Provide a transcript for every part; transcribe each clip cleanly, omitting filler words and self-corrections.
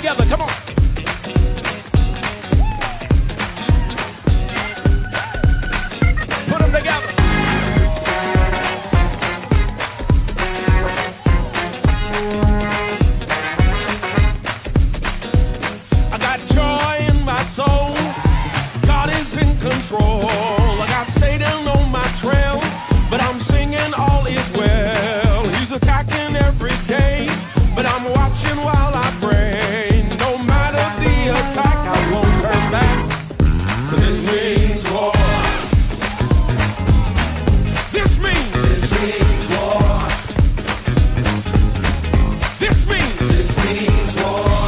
together. Come on. Put them together. I got joy in my soul. God is in control. I got Satan on my trail, but I'm singing all is well. He's attacking every day, but I'm watching while I pray. No matter the attack, I won't turn back. This means war. This means war. This means war.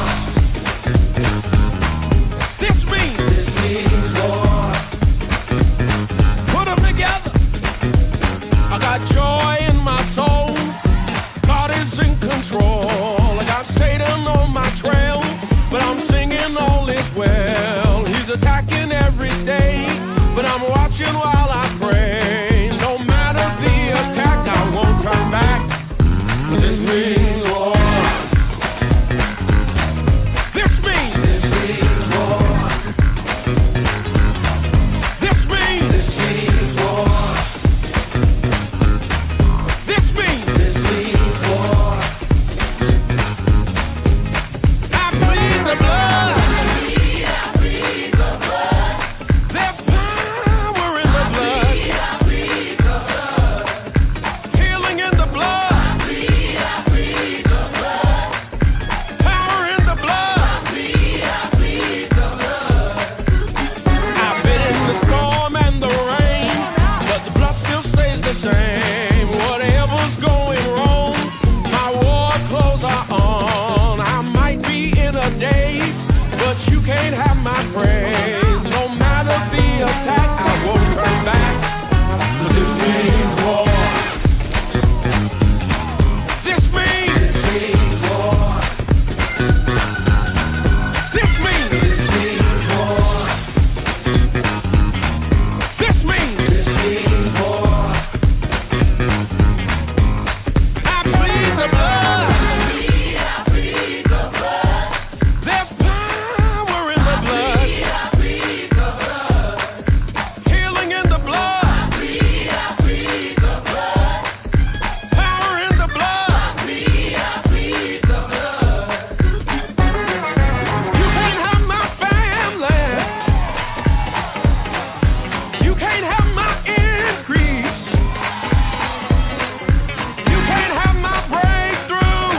This means war. Put them together. I got joy in my soul. God is in control. I got Satan on my trail, but I'm singing all is well. He's attacking every day, but I'm watching while I pray. No matter the attack, I won't turn back. This means war. This means war. This means war. This means war. I plead the blood. There's power in the blood. Healing in the blood. Power in the blood. I've been in the storm and the rain, but the blood still stays the same. Whatever's going wrong, my war clothes are on. I might be in a daze, but you can't have my praise. No matter the attack, I won't turn back. This means war. This means war. This means war. This means war. I plead the blood. There's power in the blood. Healing in the blood. Power in the blood. You can't have my family. You can't have my increase. You can't have my breakthrough.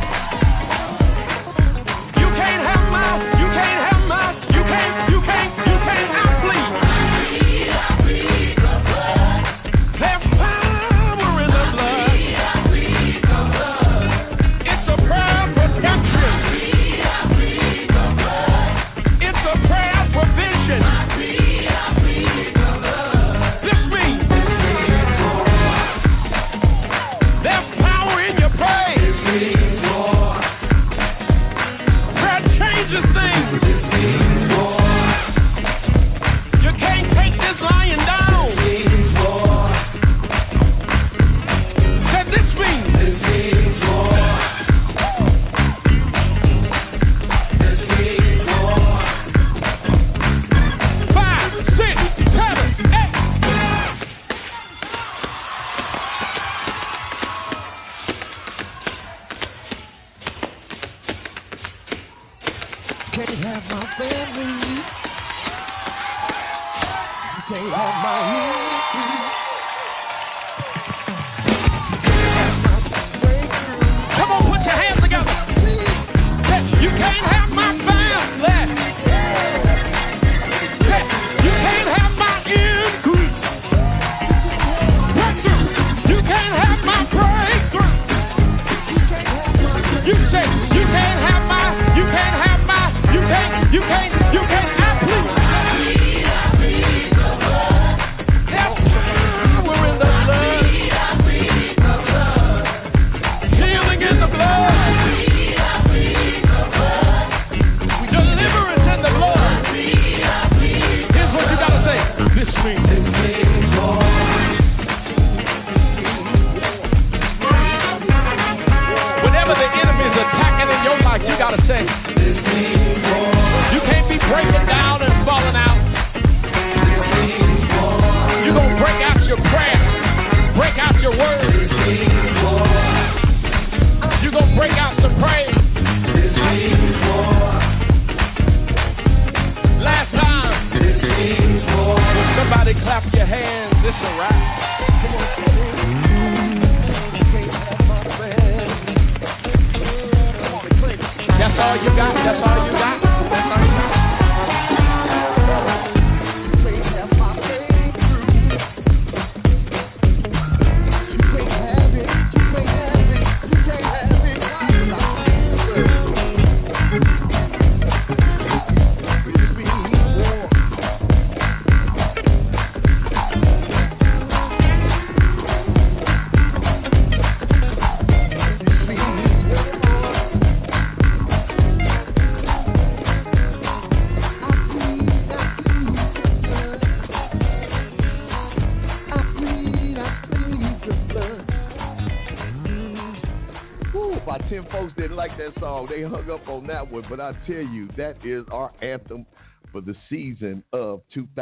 You can't have my, you can't have my, you can't, I plead. There's power in the blood. It's a prayer protection. It's a prayer provision. This means there's power in your praise. Prayer changes things. You can't take this lying down. Said this means 5, 6, 7, 8. Can't have my family. You can't have my unity. Come on, put your hands together. You can't have my family. You can't have my increase. You can't have my breakthrough. You say you can't have my, you can't have my, you can't, I plead. There's power in the blood. Healing in the blood. You can't be breaking down and falling out. You're going to break out your prayer, break out your words. You're going to break out some praise. Last time, when somebody clap your hands, it's a wrap. That's all you got. That's all you got. That's all you got. That song, they hung up on that one, but I tell you, that is our anthem for the season of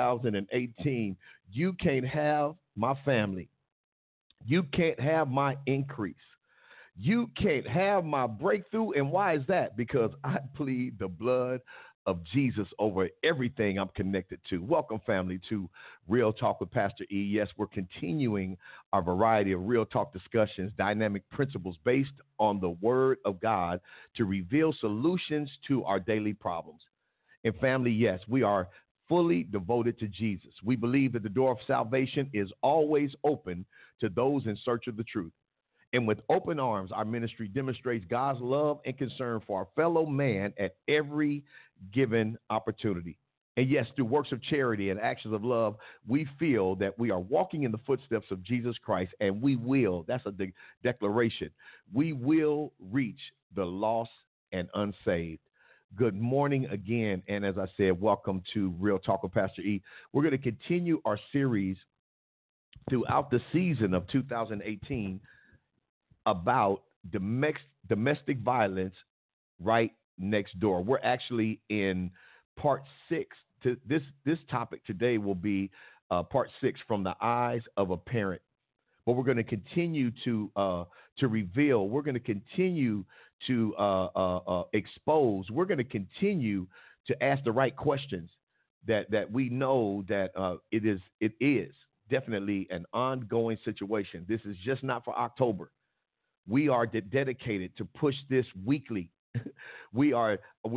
2018. You can't have my family. You can't have my increase. You can't have my breakthrough. And why is that? Because I plead the blood of Jesus over everything I'm connected to. Welcome, family, to Real Talk with Pastor E. Yes, we're continuing our variety of real talk discussions, dynamic principles based on the Word of God to reveal solutions to our daily problems. And family, yes, we are fully devoted to Jesus. We believe that the door of salvation is always open to those in search of the truth. And with open arms, our ministry demonstrates God's love and concern for our fellow man at every given opportunity. And yes, through works of charity and actions of love, we feel that we are walking in the footsteps of Jesus Christ, and we will, that's a declaration, we will reach the lost and unsaved. Good morning again, and as I said, welcome to Real Talk with Pastor E. We're going to continue our series throughout the season of 2018 about domestic violence right next door. We're actually in part 6. To this topic today will be part 6, from the eyes of a parent. But we're going to continue to reveal. We're going to continue to expose. We're going to continue to ask the right questions that we know that it is definitely an ongoing situation. This is just not for October. We are dedicated to push this weekly. We are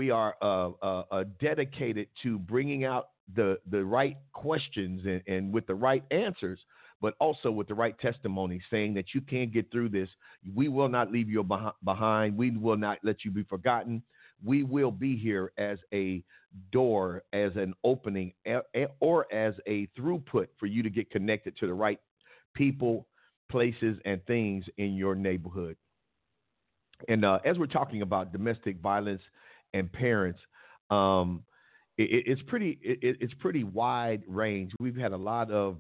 dedicated to bringing out the right questions and with the right answers, but also with the right testimony, saying that you can get through this. We will not leave you behind. We will not let you be forgotten. We will be here as a door, as an opening, or as a throughput for you to get connected to the right people, places, and things in your neighborhood. And as we're talking about domestic violence and parents, it's pretty wide range. We've had a lot of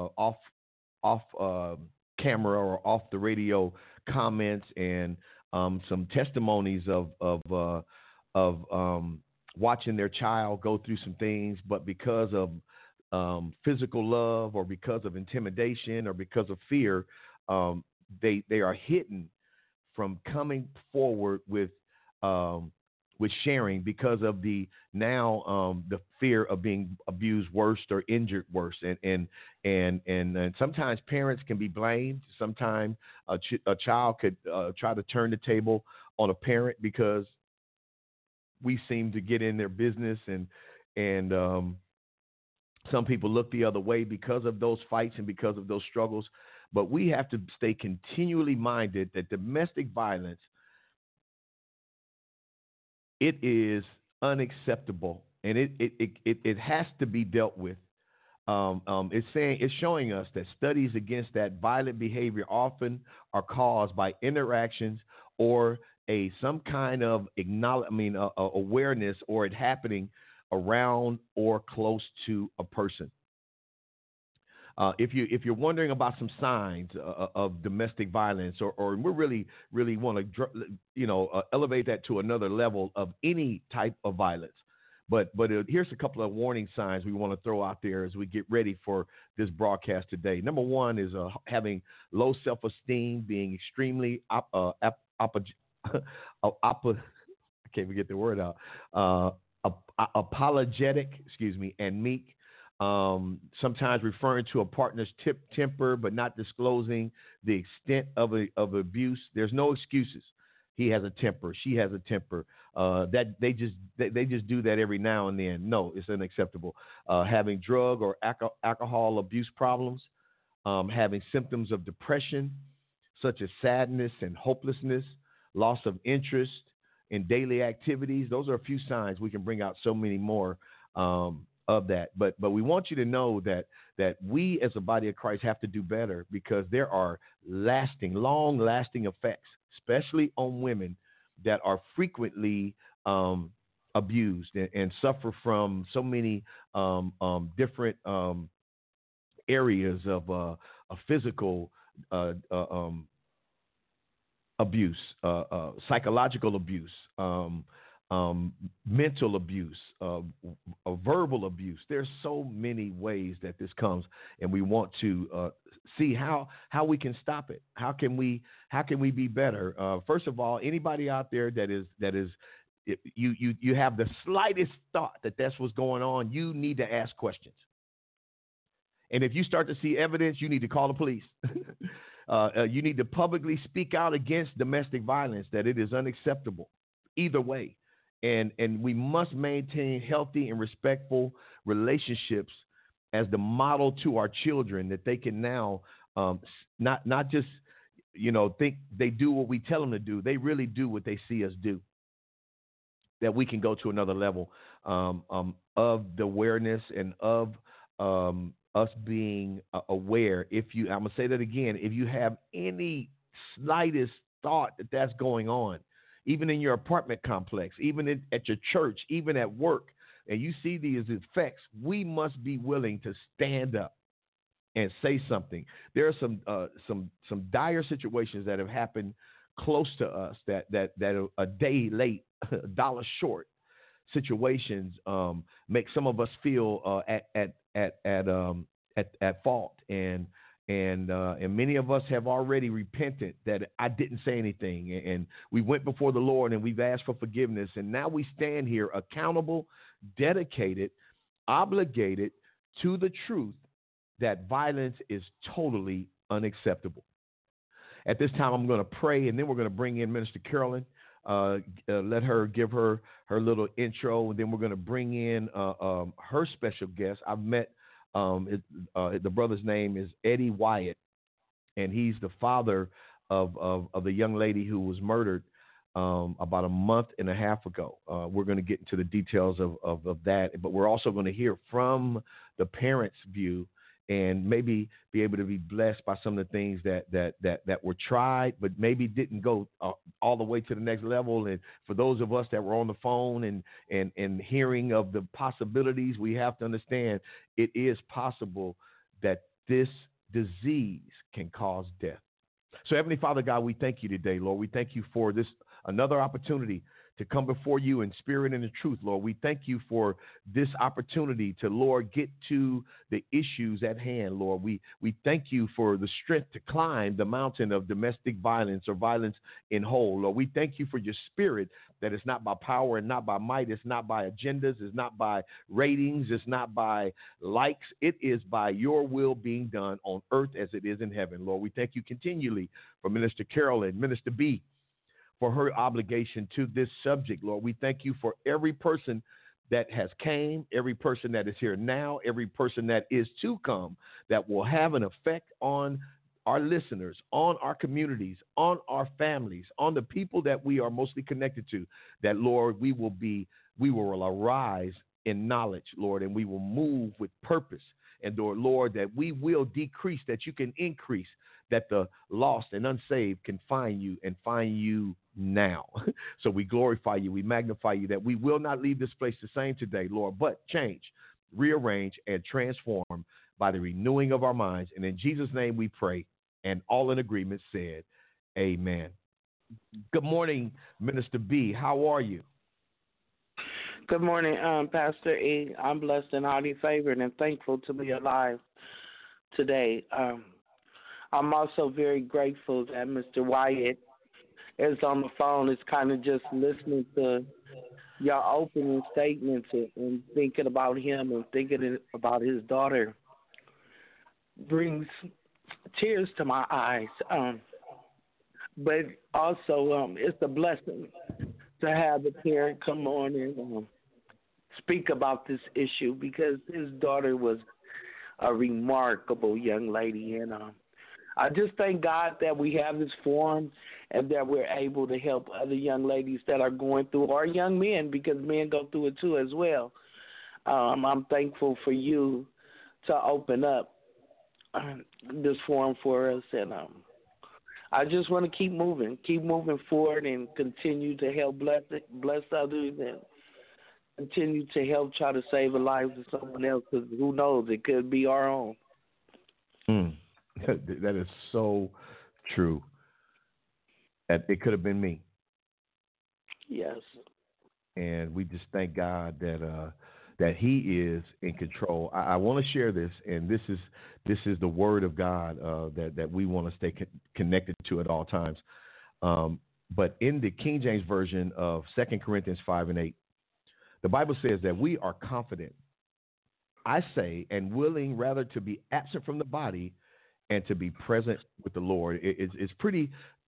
off camera or off the radio comments and some testimonies of watching their child go through some things, but because of physical love or because of intimidation or because of fear, they are hidden from coming forward with sharing because of the fear of being abused worse or injured worse, and sometimes parents can be blamed. Sometimes a child could try to turn the table on a parent because we seem to get in their business, and some people look the other way because of those fights and because of those struggles. But we have to stay continually minded that domestic violence, it is unacceptable, and it has to be dealt with. It's showing us that studies against that violent behavior often are caused by interactions or some kind of awareness, or it happening around or close to a person. If you're wondering about some signs of domestic violence, or we really want to elevate that to another level of any type of violence. But here's a couple of warning signs we want to throw out there as we get ready for this broadcast today. Number one is having low self-esteem, being extremely I can't even get the word out. Apologetic, and meek. Sometimes referring to a partner's temper, but not disclosing the extent of abuse. There's no excuses. He has a temper. She has a temper. That they just do that every now and then. No, it's unacceptable. Having drug or alcohol abuse problems, having symptoms of depression, such as sadness and hopelessness, loss of interest in daily activities. Those are a few signs. We can bring out so many more of that. But we want you to know that we as a body of Christ have to do better, because there are long-lasting effects, especially on women that are frequently abused and suffer from so many different areas of physical abuse, psychological abuse, mental abuse, verbal abuse. There's so many ways that this comes, and we want to see how we can stop it. How can we be better? First of all, anybody out there that is you have the slightest thought that that's what's going on, you need to ask questions. And if you start to see evidence, you need to call the police. You need to publicly speak out against domestic violence, that it is unacceptable either way. And we must maintain healthy and respectful relationships as the model to our children, that they can now not just think they do what we tell them to do. They really do what they see us do. That we can go to another level of the awareness and of us being aware. I'm going to say that again, if you have any slightest thought that that's going on, even in your apartment complex, even at your church, even at work, and you see these effects, we must be willing to stand up and say something. There are some dire situations that have happened close to us that are a day late, a dollar short situations make some of us feel at fault, and many of us have already repented that I didn't say anything, and we went before the Lord and we've asked for forgiveness, and now we stand here accountable, dedicated, obligated to the truth that violence is totally unacceptable. At this time, I'm going to pray, and then we're going to bring in Minister Carolyn. Let her give her little intro, and then we're going to bring in her special guest. I've met the brother's name is Eddie Wyatt, and he's the father of the young lady who was murdered about a month and a half ago. We're going to get into the details of that, but we're also going to hear from the parents' view, and maybe be able to be blessed by some of the things that were tried, but maybe didn't go all the way to the next level. And for those of us that were on the phone and hearing of the possibilities, we have to understand it is possible that this disease can cause death. So Heavenly Father God, we thank you today, Lord. We thank you for this another opportunity to come before you in spirit and in truth, Lord. We thank you for this opportunity to, Lord, get to the issues at hand, Lord. We thank you for the strength to climb the mountain of domestic violence or violence in whole, Lord. We thank you for your spirit, that it's not by power and not by might. It's not by agendas. It's not by ratings. It's not by likes. It is by your will being done on earth as it is in heaven, Lord. We thank you continually for Minister Carolyn, Minister B, for her obligation to this subject, Lord. We thank you for every person that has came, every person that is here now, every person that is to come, that will have an effect on our listeners, on our communities, on our families, on the people that we are mostly connected to, that, Lord, we will arise in knowledge, Lord, and we will move with purpose. And, Lord, that we will decrease, that you can increase, that the lost and unsaved can find you and find you now. So we glorify you, we magnify you, that we will not leave this place the same today, Lord, but change, rearrange, and transform by the renewing of our minds. And in Jesus' name we pray, and all in agreement said, amen. Good morning, Minister B. How are you? Good morning, Pastor E. I'm blessed and highly favored and thankful to be alive today. I'm also very grateful that Mr. Wyatt is on the phone. It's kind of just listening to your opening statements and thinking about him and thinking about his daughter brings tears to my eyes. But also, it's a blessing to have a parent come on and speak about this issue, because his daughter was a remarkable young lady. And I just thank God that we have this forum and that we're able to help other young ladies that are going through, or young men, because men go through it too as well. I'm thankful for you to open up this forum for us, and I just want to keep moving forward, and continue to help bless others, and continue to help try to save a life of someone else, because who knows, it could be our own. That is so true. It could have been me. Yes. And we just thank God that He is in control. I want to share this, and this is the Word of God that we want to stay connected to at all times. But in the King James Version of 2 Corinthians 5:8, the Bible says that we are confident, I say, and willing rather to be absent from the body and to be present with the Lord. It's pretty.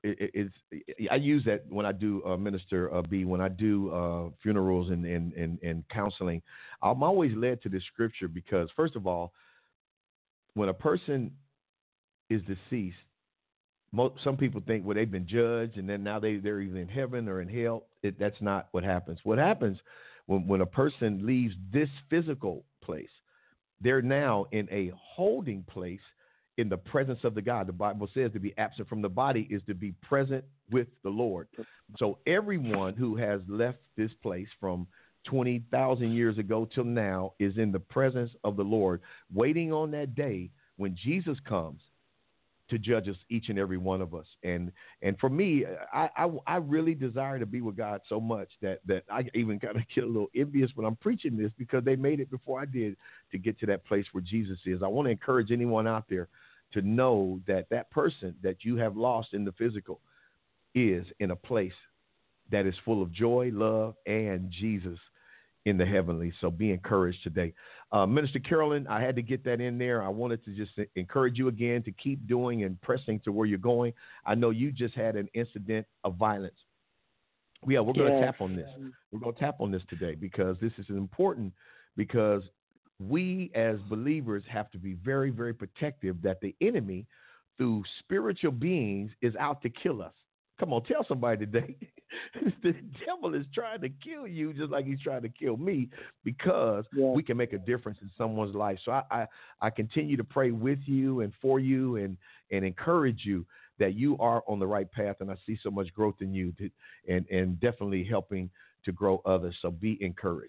I use that when I do Minister B, when I do funerals and counseling. I'm always led to this scripture because, first of all, when a person is deceased, some people think, well, they've been judged and then now they're either in heaven or in hell. That's not what happens. What happens when a person leaves this physical place, they're now in a holding place in the presence of the God. The Bible says to be absent from the body is to be present with the Lord. So everyone who has left this place from 20,000 years ago till now is in the presence of the Lord, waiting on that day when Jesus comes to judge us, each and every one of us. And for me, I really desire to be with God so much that I even kind of get a little envious when I'm preaching this, because they made it before I did to get to that place where Jesus is. I want to encourage anyone out there to know that that person that you have lost in the physical is in a place that is full of joy, love, and Jesus in the heavenly. So be encouraged today. Minister Carolyn, I had to get that in there. I wanted to just encourage you again to keep doing and pressing to where you're going. I know you just had an incident of violence. We're going to tap on this. We're going to tap on this today, because this is important, because we as believers have to be very, very protective that the enemy, through spiritual beings, is out to kill us. Come on, tell somebody today. The devil is trying to kill you just like he's trying to kill me, because we can make a difference in someone's life. So I continue to pray with you and for you and encourage you that you are on the right path. And I see so much growth in you and definitely helping to grow others. So be encouraged.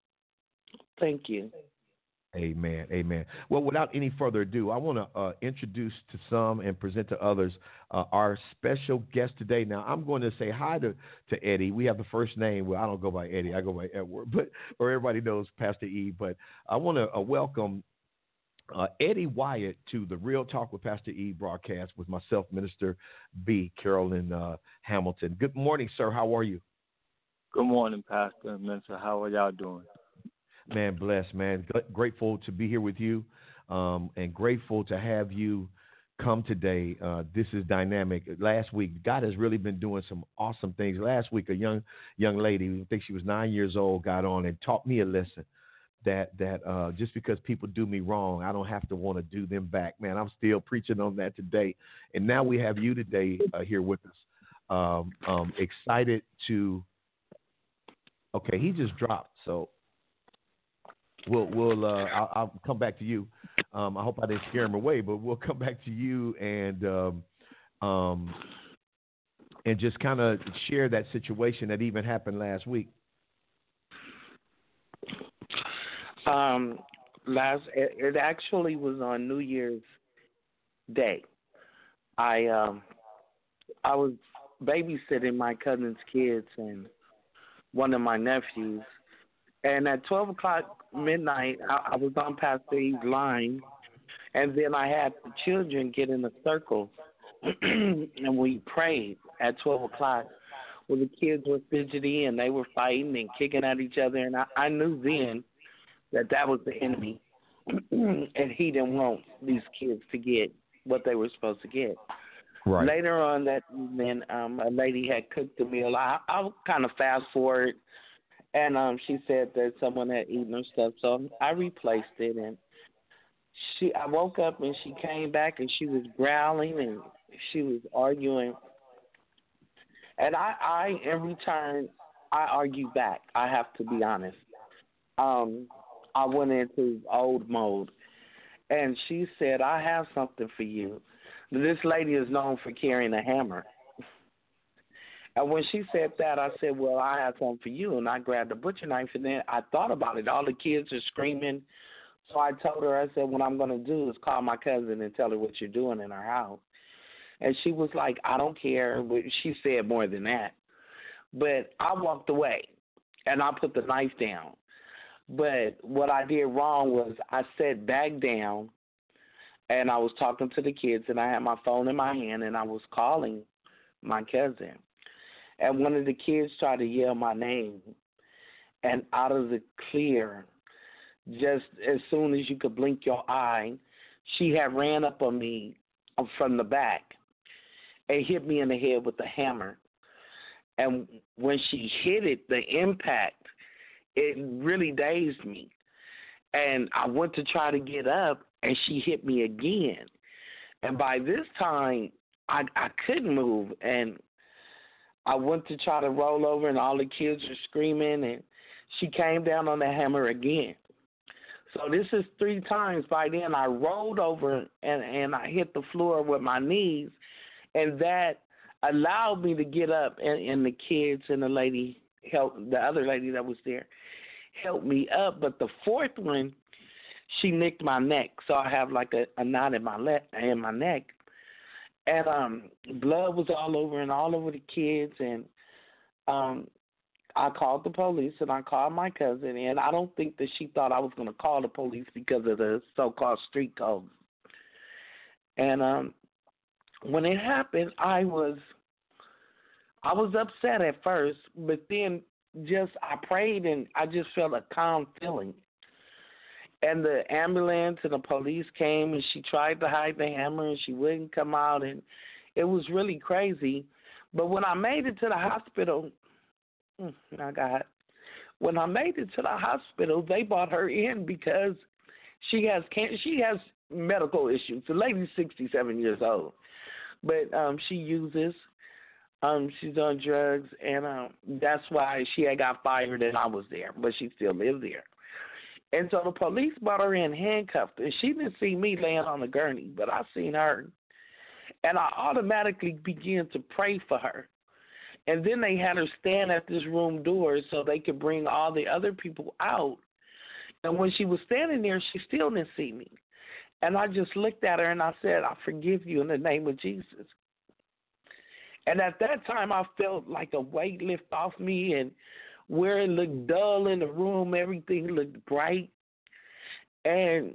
Thank you. Amen. Amen. Well, without any further ado, I want to introduce to some and present to others our special guest today. Now, I'm going to say hi to Eddie. We have the first name. Well, I don't go by Eddie. I go by Edward, or everybody knows Pastor E. But I want to welcome Eddie Wyatt to the Real Talk with Pastor E broadcast with myself, Minister B, Carolyn Hamilton. Good morning, sir. How are you? Good morning, Pastor and Minister. How are y'all doing? Man, blessed, man. Grateful to be here with you, and grateful to have you come today. This is dynamic. Last week, God has really been doing some awesome things. Last week, a young lady, I think she was 9 years old, got on and taught me a lesson that just because people do me wrong, I don't have to want to do them back. Man, I'm still preaching on that today. And now we have you today here with us. Excited to. Okay, he just dropped, so. I'll come back to you. I hope I didn't scare him away, but we'll come back to you and just kind of share that situation that even happened last week. It actually was on New Year's Day. I was babysitting my cousin's kids and one of my nephews, and at 12 o'clock midnight, I was on Pastor E's line, and then I had the children get in a circle, and we prayed at 12 o'clock. Well, the kids were fidgety and they were fighting and kicking at each other, and I knew then that was the enemy, and he didn't want these kids to get what they were supposed to get. Right. Later on that evening, a lady had cooked a meal. I'll kind of fast forward, and she said that someone had eaten her stuff, so I replaced it. And I woke up and she came back and she was growling and she was arguing. And I in return, I argued back. I have to be honest. I went into old mode, and she said, "I have something for you." This lady is known for carrying a hammer. And when she said that, I said, "Well, I have something for you." And I grabbed a butcher knife, and then I thought about it. All the kids are screaming. So I told her, I said, "What I'm going to do is call my cousin and tell her what you're doing in our house." And she was like, "I don't care." But she said more than that. But I walked away, and I put the knife down. But what I did wrong was I sat back down, and I was talking to the kids, and I had my phone in my hand, and I was calling my cousin. And one of the kids tried to yell my name, and out of the clear, just as soon as you could blink your eye, she had ran up on me from the back and hit me in the head with a hammer. And when she hit it, the impact, it really dazed me. And I went to try to get up, and she hit me again. And by this time, I couldn't move. And I went to try to roll over, and all the kids were screaming, and she came down on the hammer again. So this is 3 times. By then, I rolled over, and I hit the floor with my knees, and that allowed me to get up, and the kids and the other lady that was there helped me up. But the fourth one, she nicked my neck, so I have like a knot in my neck, and blood was all over the kids, and I called the police, and I called my cousin, and I don't think that she thought I was going to call the police because of the so-called street code. And when it happened, I was upset at first, but then I prayed, and I just felt a calm feeling. And the ambulance and the police came, and she tried to hide the hammer, and she wouldn't come out, and it was really crazy. But when I made it to the hospital, when I made it to the hospital, they brought her in because she has medical issues. The lady's 67 years old, but she uses. She's on drugs, and that's why she had got fired and I was there, but she still lives there. And so the police brought her in handcuffed, and she didn't see me laying on the gurney, but I seen her. And I automatically began to pray for her. And then they had her stand at this room door so they could bring all the other people out. And when she was standing there, she still didn't see me. And I just looked at her and I said, "I forgive you in the name of Jesus." And at that time, I felt like a weight lift off me, and where it looked dull in the room, everything looked bright. And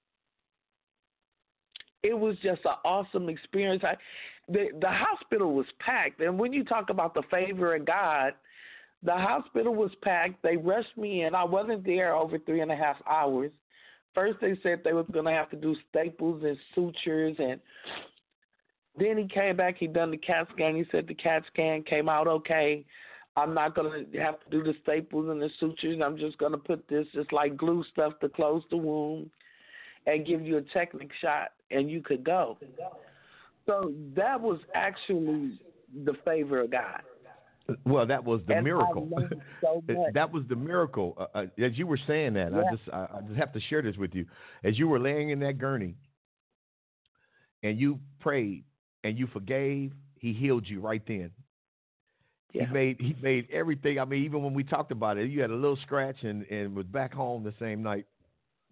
it was just an awesome experience. The hospital was packed. And when you talk about the favor of God, the hospital was packed. They rushed me in. I wasn't there over 3.5 hours. First, they said they was going to have to do staples and sutures, and then he came back, he done the CAT scan. He said the CAT scan came out okay. I'm not going to have to do the staples and the sutures. I'm just going to put this just like glue stuff to close the wound and give you a technic shot, and you could go. So that was actually the favor of God. Well, that was the miracle. So that was the miracle. As you were saying that, yeah. I just have to share this with you. As you were laying in that gurney and you prayed and you forgave, he healed you right then. Yeah. He made everything. I mean, even when we talked about it, you had a little scratch and was back home the same night.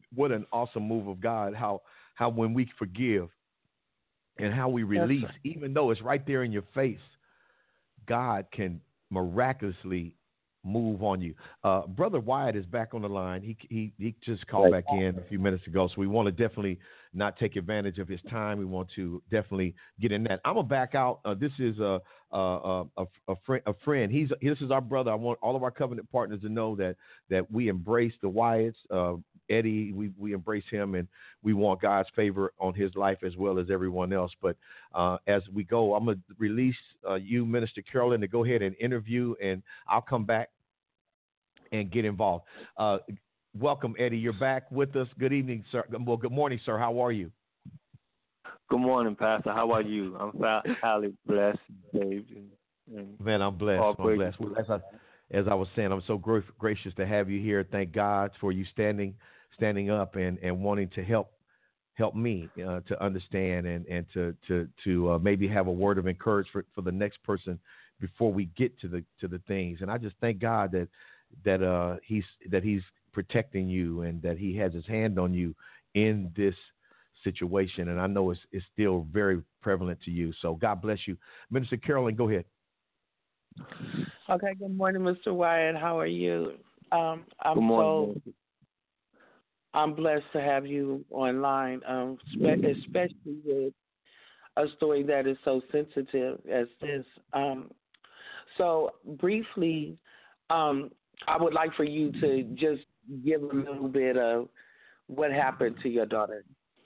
what an awesome move of God. How when we forgive and how we release, even though it's right there in your face, God can miraculously move on you. Brother Wyatt is back on the line. He just called back in a few minutes ago, so we want to definitely not take advantage of his time. We want to definitely get in that. I'm gonna back out. This is a friend. This is our brother. I want all of our covenant partners to know that we embrace the Wyatts. Eddie, we embrace him, and we want God's favor on his life as well as everyone else. But as we go, I'm going to release you, Minister Carolyn, to go ahead and interview, and I'll come back and get involved. Welcome, Eddie. You're back with us. Good evening, sir. Well, good morning, sir. How are you? Good morning, Pastor. How are you? I'm highly blessed, saved. Man, I'm blessed. I'm blessed. Well, as I was saying, I'm so gracious to have you here. Thank God for you standing up and wanting to help me to understand and to maybe have a word of encouragement for the next person before we get to the things. And I just thank God that he's protecting you and that he has his hand on you in this situation. And I know it's still very prevalent to you. So God bless you. Minister Carolyn, go ahead. Okay, good morning, Mr. Wyatt. How are you? Good morning. I'm blessed to have you online, especially with a story that is so sensitive as this. So briefly, I would like for you to just give a little bit of what happened to your daughter.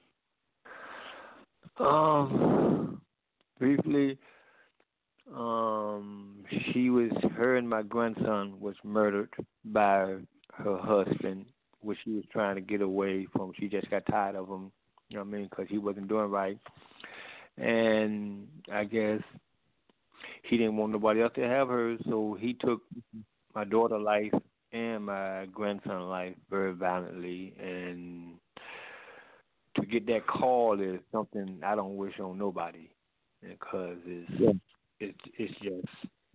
Briefly, her and my grandson was murdered by her husband, which she was trying to get away from. She just got tired of him, you know what I mean, because he wasn't doing right. And I guess he didn't want nobody else to have her, so he took my daughter's life and my grandson's life very violently. And to get that call is something I don't wish on nobody, because it's just,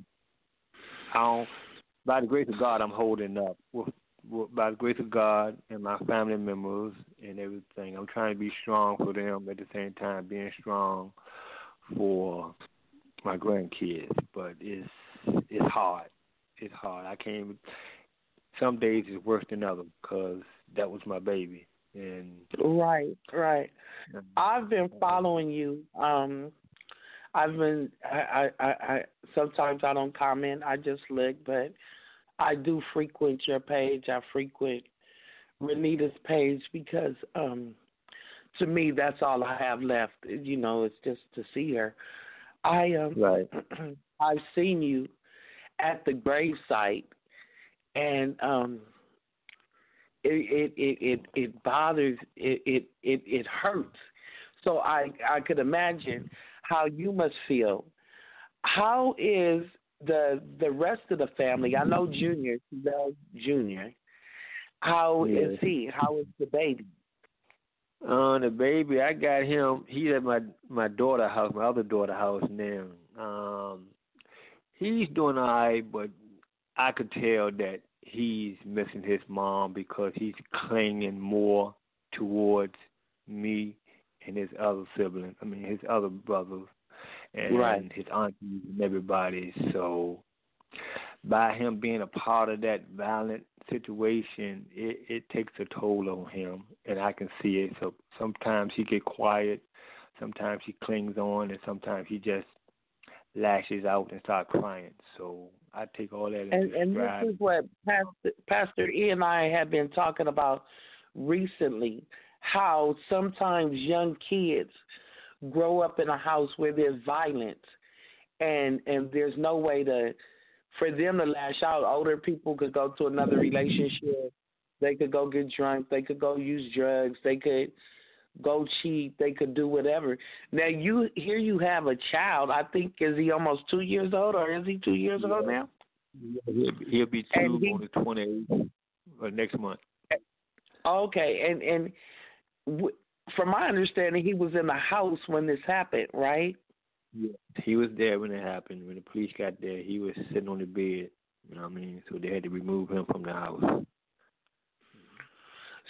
by the grace of God, I'm holding up. By the grace of God and my family members and everything, I'm trying to be strong for them at the same time being strong for my grandkids. But it's hard. It's hard. I can't. Some days it's worse than others because that was my baby. And Right. I've been following you. I've been. I sometimes I don't comment. I just look, but I do frequent your page. I frequent Renita's page because to me that's all I have left. You know, it's just to see her. Right. I've seen you at the gravesite, and it bothers. It hurts. So I could imagine how you must feel. How is the rest of the family? I know Junior. She loves Junior. How is he? How is the baby? The baby, I got him. He's at my daughter's house, my other daughter's house now. He's doing all right, but I could tell that he's missing his mom because he's clinging more towards me and his other siblings. I mean, his other brothers and his aunties and everybody. So by him being a part of that violent situation, it takes a toll on him, and I can see it. So sometimes he get quiet, sometimes he clings on, and sometimes he just lashes out and start crying. So I take all that into And stride. this is what Pastor E and I have been talking about recently, how sometimes young kids grow up in a house where there's violence and there's no way for them to lash out. Older people could go to another relationship. They could go get drunk. They could go use drugs. They could go cheat. They could do whatever. Now, you have a child. I think, is he almost 2 years old, or is he 2 years old now? He'll be 2 on the 28th or next month. Okay, and from my understanding, he was in the house when this happened, right? Yeah, he was there when it happened. When the police got there, he was sitting on the bed. You know what I mean? So they had to remove him from the house.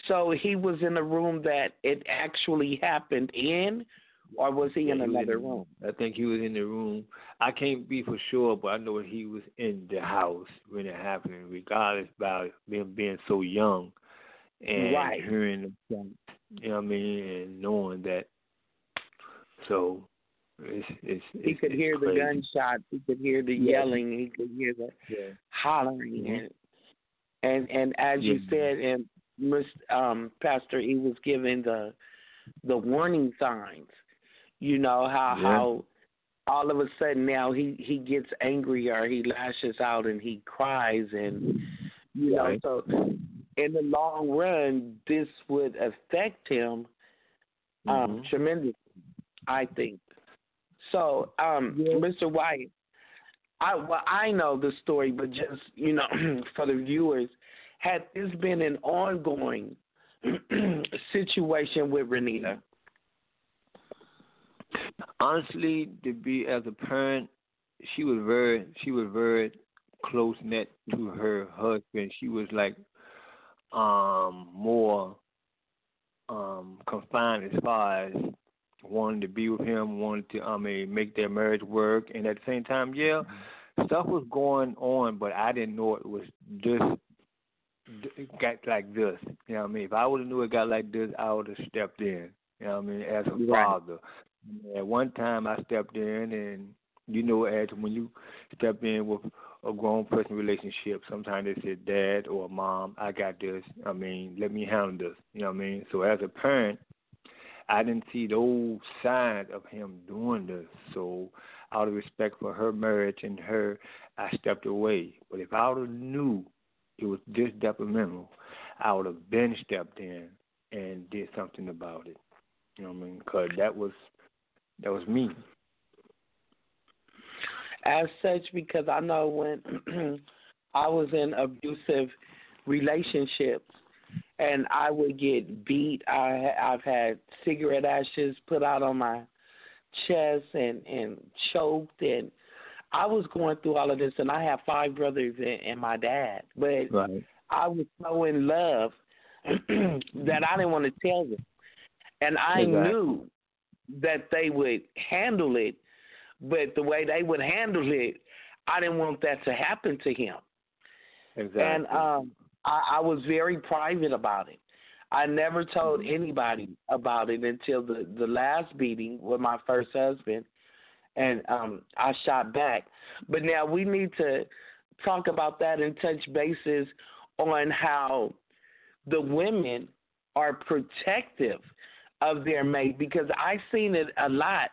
So he was in the room that it actually happened in, or was he in another room? I think he was in the room. I can't be for sure, but I know he was in the house when it happened, regardless about them being so young and hearing the sound, you know what I mean, and knowing that. So he could hear crazy. The gunshots. He could hear the yelling. He could hear the hollering. And as you said, and Pastor E was giving the warning signs. You know how all of a sudden now he gets angry or he lashes out and he cries, and you know, so in the long run this would affect him tremendously, I think. So, Mr. White, I know the story, but just, you know, for the viewers, had this been an ongoing situation with Renita? Honestly, to be as a parent, she was very close knit to her husband. She was like more confined as far as wanted to be with him, wanted to make their marriage work, and at the same time, stuff was going on, but I didn't know it was got like this. You know what I mean? If I would have knew it got like this, I would have stepped in. You know what I mean? As a father. At one time, I stepped in, and you know, as when you step in with a grown person relationship, sometimes they say, "Dad" or "Mom, I got this. I mean, let me handle this." You know what I mean? So as a parent, I didn't see those signs of him doing this. So out of respect for her marriage and her, I stepped away. But if I would have knew it was this detrimental, I would have been stepped in and did something about it. You know what I mean? Because that was me. As such, because I know when I was in abusive relationships and I would get beat, I've had cigarette ashes put out on my chest and choked, and I was going through all of this, and I have 5 brothers and my dad, but I was so in love that I didn't want to tell them, and I knew that they would handle it, but the way they would handle it, I didn't want that to happen to him. Exactly. And I was very private about it. I never told anybody about it until the last beating with my first husband, and I shot back. But now we need to talk about that and touch bases on how the women are protective of their mate, because I've seen it a lot.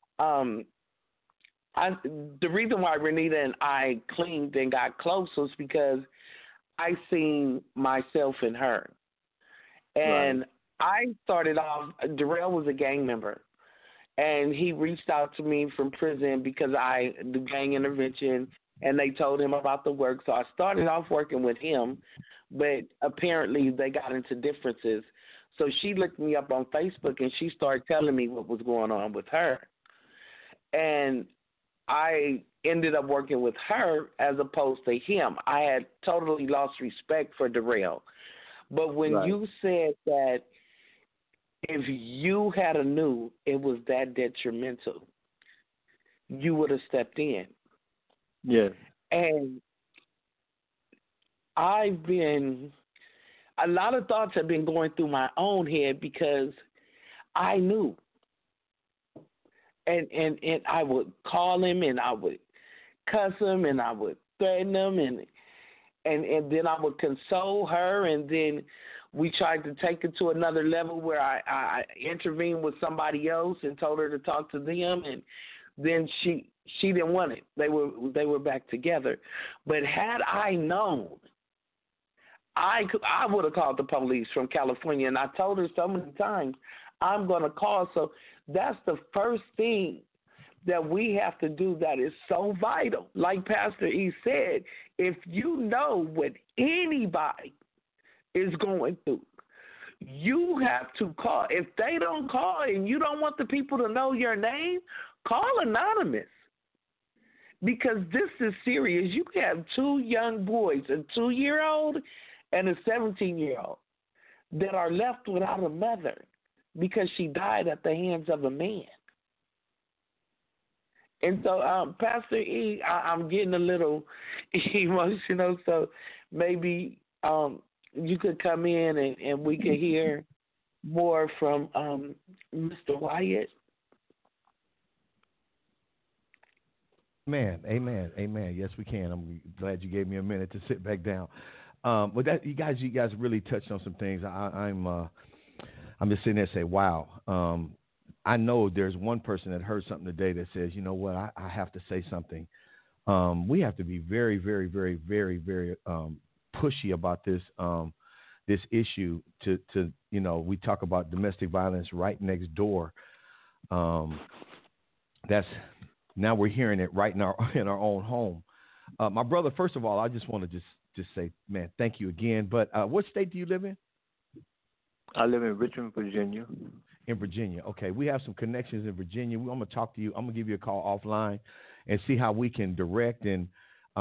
The reason why Renita and I clinged and got close was because I seen myself in her. And I started off, Darrell was a gang member, and he reached out to me from prison because I do gang intervention, and they told him about the work. So I started off working with him, but apparently they got into differences. So she looked me up on Facebook, and she started telling me what was going on with her. And I ended up working with her as opposed to him. I had totally lost respect for Darrell. But when you said that if you had a knew it was that detrimental, you would have stepped in. Yeah. And a lot of thoughts have been going through my own head because I knew. And I would call him, and I would cuss him, and I would threaten him, and then I would console her, and then we tried to take it to another level where I intervened with somebody else and told her to talk to them, and then she didn't want it. They were back together. But had I known, I would have called the police from California, and I told her so many times, I'm going to call. So that's the first thing that we have to do that is so vital. Like Pastor E said, if you know what anybody is going through, you have to call. If they don't call and you don't want the people to know your name, call anonymous. Because this is serious. You have 2 young boys, a 2-year-old and a 17-year-old. that are left without a mother because she died at the hands of a man. And so, Pastor E, I'm getting a little emotional, so maybe you could come in and we could hear more from Mr. Wyatt. Man, amen, amen. Yes, we can. I'm glad you gave me a minute to sit back down. But that you guys really touched on some things. I'm just sitting there and say, wow. I know there's one person that heard something today that says, you know what, I have to say something. We have to be very, very, very, very, very pushy about this this issue. To we talk about domestic violence right next door. That's now we're hearing it right in our own home. My brother, first of all, I just want to just say, man, thank you again. But what state do you live in? I live in Richmond, Virginia. In Virginia. Okay. We have some connections in Virginia. I'm going to talk to you. I'm going to give you a call offline and see how we can direct and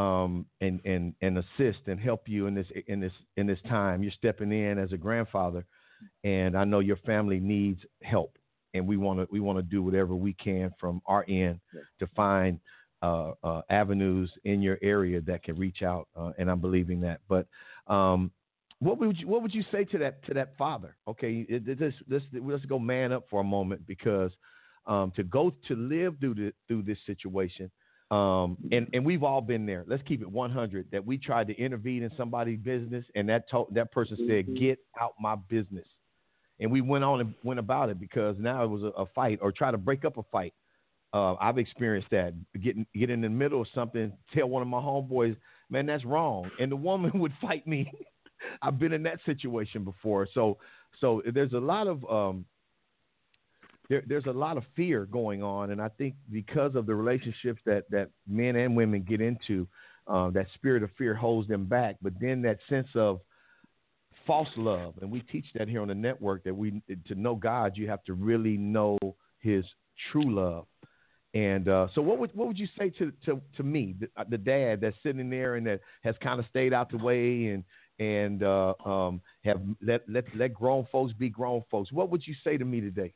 assist and help you in this time. You're stepping in as a grandfather, and I know your family needs help, and we want to do whatever we can from our end to find avenues in your area that can reach out, and I'm believing that. But what would you say to that father? Okay, let's go man up for a moment, because to live through this situation, and we've all been there. Let's keep it 100. That we tried to intervene in somebody's business, and that person said, "Get out my business," and we went on and went about it because now it was a fight or try to break up a fight. I've experienced that. Get in the middle of something, tell one of my homeboys, "Man, that's wrong," and the woman would fight me. I've been in that situation before. So there's a lot of there's a lot of fear going on, and I think because of the relationships that men and women get into, that spirit of fear holds them back. But then that sense of false love, and we teach that here on the network, that to know God, you have to really know His true love. And so what would you say to me, the dad that's sitting there and that has kind of stayed out the way and have let grown folks be grown folks? What would you say to me today?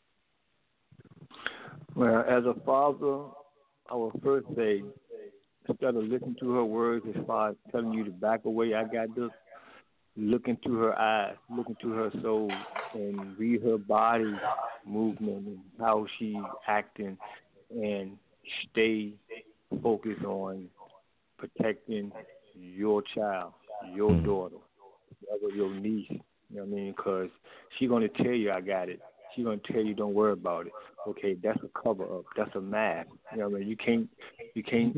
Well, as a father, I would first say, instead of listening to her words as far as telling you to back away, I got to look into her eyes, look into her soul, and read her body movement and how she's acting, and stay focused on protecting your child, your daughter, your niece. You know what I mean? Because she's going to tell you, I got it. She's going to tell you, don't worry about it. Okay, that's a cover-up. That's a mask. You know what I mean? You can't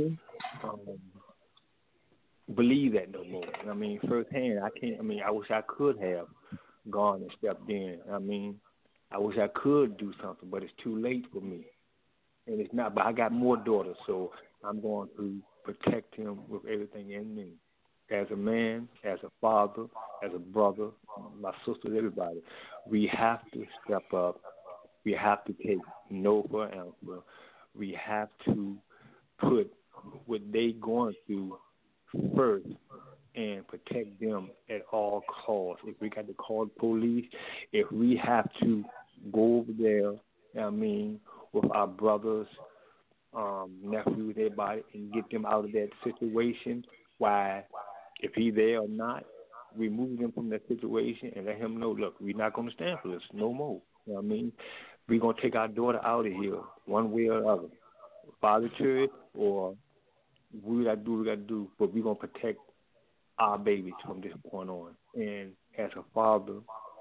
believe that no more. I mean, firsthand, I wish I could have gone and stepped in. I mean, I wish I could do something, but it's too late for me. And it's not, but I got more daughters, so I'm going to protect him with everything in me. As a man, as a father, as a brother, my sisters, everybody, we have to step up. We have to take no for an answer. We have to put what they going through first and protect them at all costs. If we got to call the police, if we have to go over there, with our brothers, nephews, everybody, and get them out of that situation, why, if he's there or not, remove them from that situation and let him know, look, we're not going to stand for this no more. You know what I mean? We're going to take our daughter out of here one way or the other. Father church, or we got to do, but we're going to protect our babies from this point on. And as a father,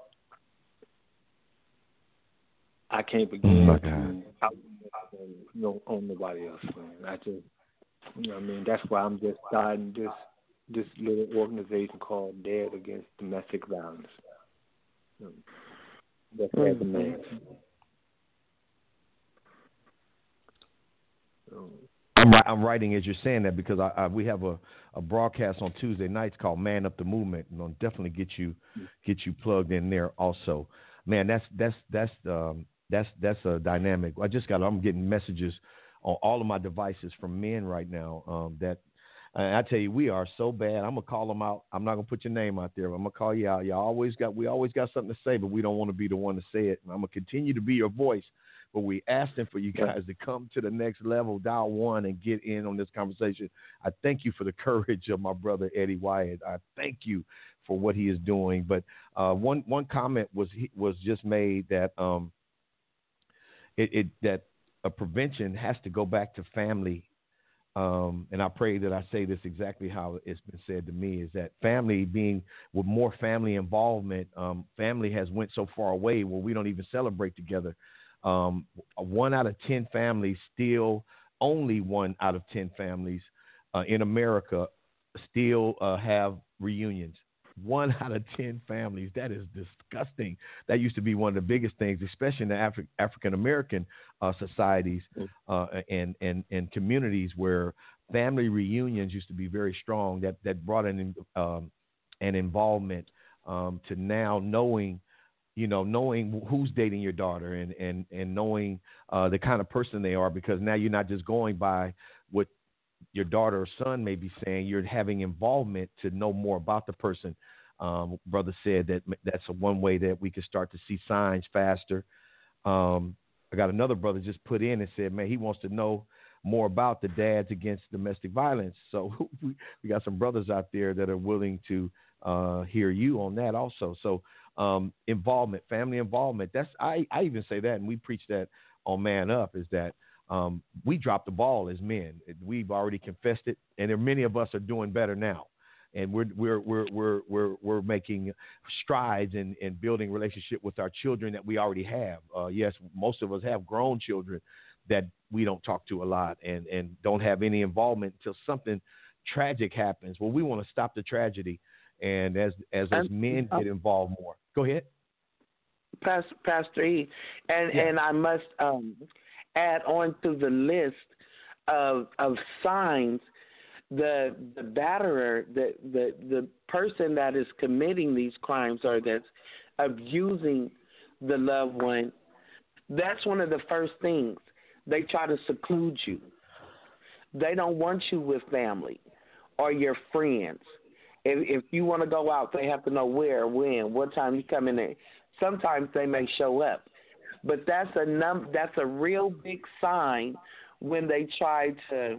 I can't begin to on nobody else, man. I just, that's why I'm just starting this little organization called Dad Against Domestic Violence. That's as a man. I'm writing as you're saying that because we have a broadcast on Tuesday nights called Man Up the Movement, and I'll definitely get you plugged in there also. Man, that's a dynamic. I'm getting messages on all of my devices from men right now that And I tell you, we are so bad. I'm gonna call them out. I'm not gonna put your name out there. But I'm gonna call you out. We always got something to say, but we don't want to be the one to say it. And I'm gonna continue to be your voice. But we asking for you guys to come to the next level, dial 1, and get in on this conversation. I thank you for the courage of my brother Eddie Wyatt. I thank you for what he is doing. But one comment was just made that that a prevention has to go back to family. And I pray that I say this exactly how it's been said to me, is that family being with more family involvement, family has went so far away where we don't even celebrate together. 1 out of 10 families only 1 out of 10 families in America still have reunions. 1 out of 10 families. That is disgusting. That used to be one of the biggest things, especially in the African American societies and communities where family reunions used to be very strong. That brought in an involvement to now knowing who's dating your daughter and knowing the kind of person they are, because now you're not just going by what your daughter or son may be saying. You're having involvement to know more about the person. Brother said that's one way that we can start to see signs faster. I got another brother just put in and said, man, he wants to know more about the Dads Against Domestic Violence. So we got some brothers out there that are willing to hear you on that also. So involvement, family involvement. I even say that, and we preach that on Man Up, is that we dropped the ball as men. We've already confessed it, and there are many of us are doing better now, and we're making strides in building relationship with our children that we already have. Yes, most of us have grown children that we don't talk to a lot and don't have any involvement until something tragic happens. Well, we want to stop the tragedy, and as men get involved more. Go ahead, Pastor E, and I must add on to the list of signs. The batterer, the person that is committing these crimes or that's abusing the loved one, that's one of the first things. They try to seclude you. They don't want you with family or your friends. If you want to go out, they have to know where, when, what time you come in there. Sometimes they may show up, but that's a real big sign when they try to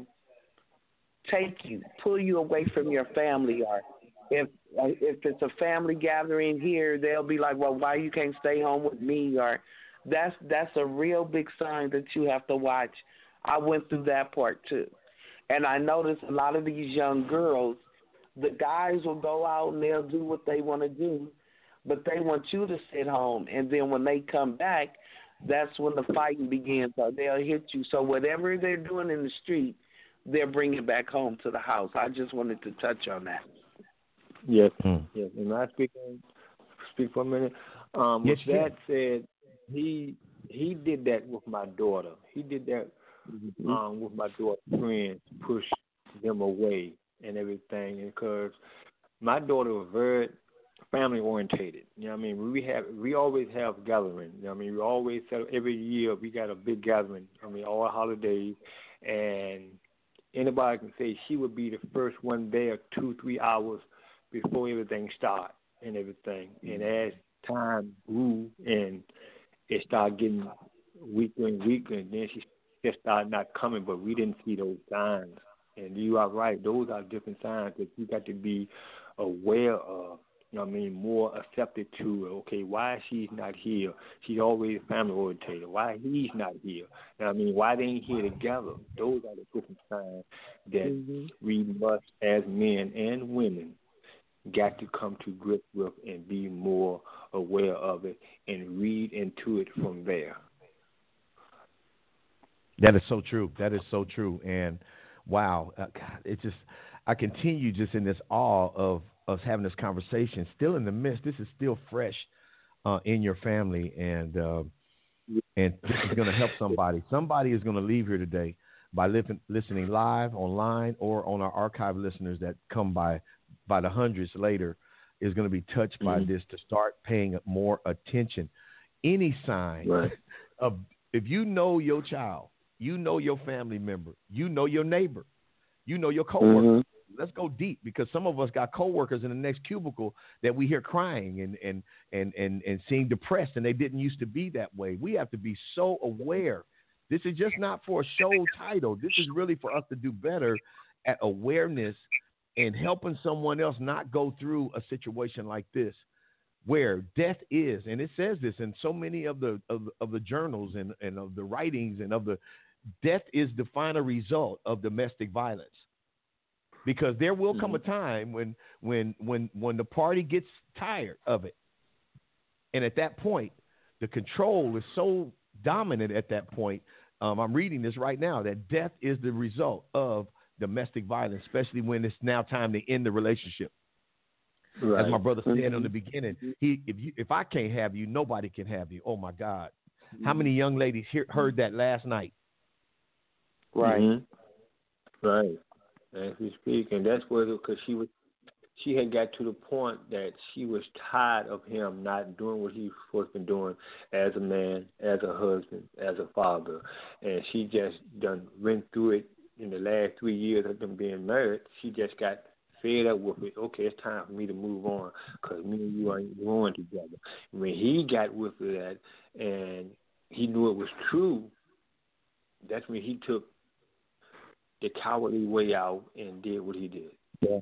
take you, pull you away from your family, or if it's a family gathering here, they'll be like, well, why you can't stay home with me? Or that's a real big sign that you have to watch. I went through that part too, and I noticed a lot of these young girls, the guys will go out and they'll do what they want to do, but they want you to sit home, and then when they come back, that's when the fighting begins, or they'll hit you. So whatever they're doing in the street, they're bringing it back home to the house. I just wanted to touch on that. Yes, yes. And I speak for a minute. Yes, with that said, he did that with my daughter. He did that with my daughter's friends, push them away and everything. Because my daughter was very family orientated. You know what I mean? We always have gatherings. You know what I mean? We always every year we got a big gathering. I mean, all holidays, and anybody can say she would be the first one there 2-3 hours before everything started and everything. And as time grew and it started getting weaker and weaker, and then she just started not coming, but we didn't see those signs. And you are right, those are different signs that you got to be aware of. You know what I mean, more accepted to, okay, why she's not here? She's always family oriented. Why he's not here? You know what I mean, why they ain't here together? Those are the different signs that we must, as men and women, got to come to grips with and be more aware of it and read into it from there. That is so true. That is so true. And wow, God, it just, I continue just in this awe of us having this conversation, still in the midst. This is still fresh in your family, and this is going to help somebody. Somebody is going to leave here today by listening live, online, or on our archive listeners that come by the hundreds later, is going to be touched by this, to start paying more attention. Any sign of, if you know your child, you know your family member, you know your neighbor, you know your coworker, let's go deep, because some of us got coworkers in the next cubicle that we hear crying and seem depressed, and they didn't used to be that way. We have to be so aware. This is just not for a show title. This is really for us to do better at awareness and helping someone else not go through a situation like this, where death is, and it says this in so many of the journals and of the writings and of the death is the final result of domestic violence. Because there will come a time when the party gets tired of it, and at that point, the control is so dominant. At that point, I'm reading this right now, that death is the result of domestic violence, especially when it's now time to end the relationship. Right. As my brother said in the beginning, if I can't have you, nobody can have you. Oh my God, how many young ladies heard that last night? Right, right. As we speak, and that's where, because she had got to the point that she was tired of him not doing what he was supposed to be doing as a man, as a husband, as a father, and she just went through it in the last 3 years of them being married. She just got fed up with it. Okay, it's time for me to move on, because me and you ain't growing together. When he got with that and he knew it was true, that's when he took the cowardly way out and did what he did. Yeah.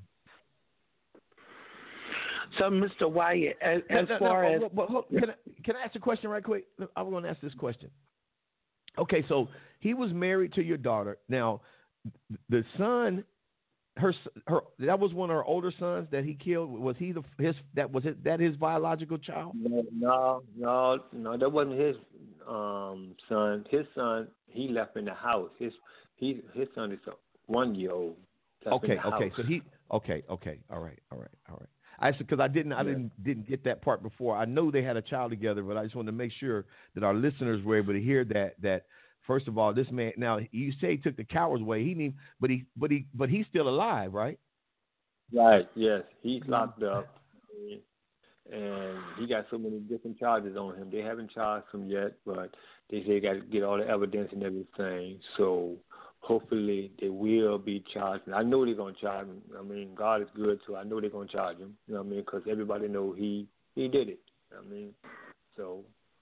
So, Mr. Wyatt, as far as... Can I ask a question right quick? I'm going to ask this question. Okay, so he was married to your daughter. Now, the son, that was one of her older sons that he killed. Was he his biological child? No, that wasn't his son. His son, he left in the house. His son is 1 year old. Okay. So all right. Because I didn't get that part before. I know they had a child together, but I just wanted to make sure that our listeners were able to hear that first of all, this man. Now you say he took the coward's way. But he's still alive, right? Right. Yes, he's locked up, and he got so many different charges on him. They haven't charged him yet, but they say they got to get all the evidence and everything. So hopefully they will be charged. And I know they're going to charge him. I mean, God is good, so I know they're going to charge him. You know what I mean? Because everybody know he did it. I mean, so.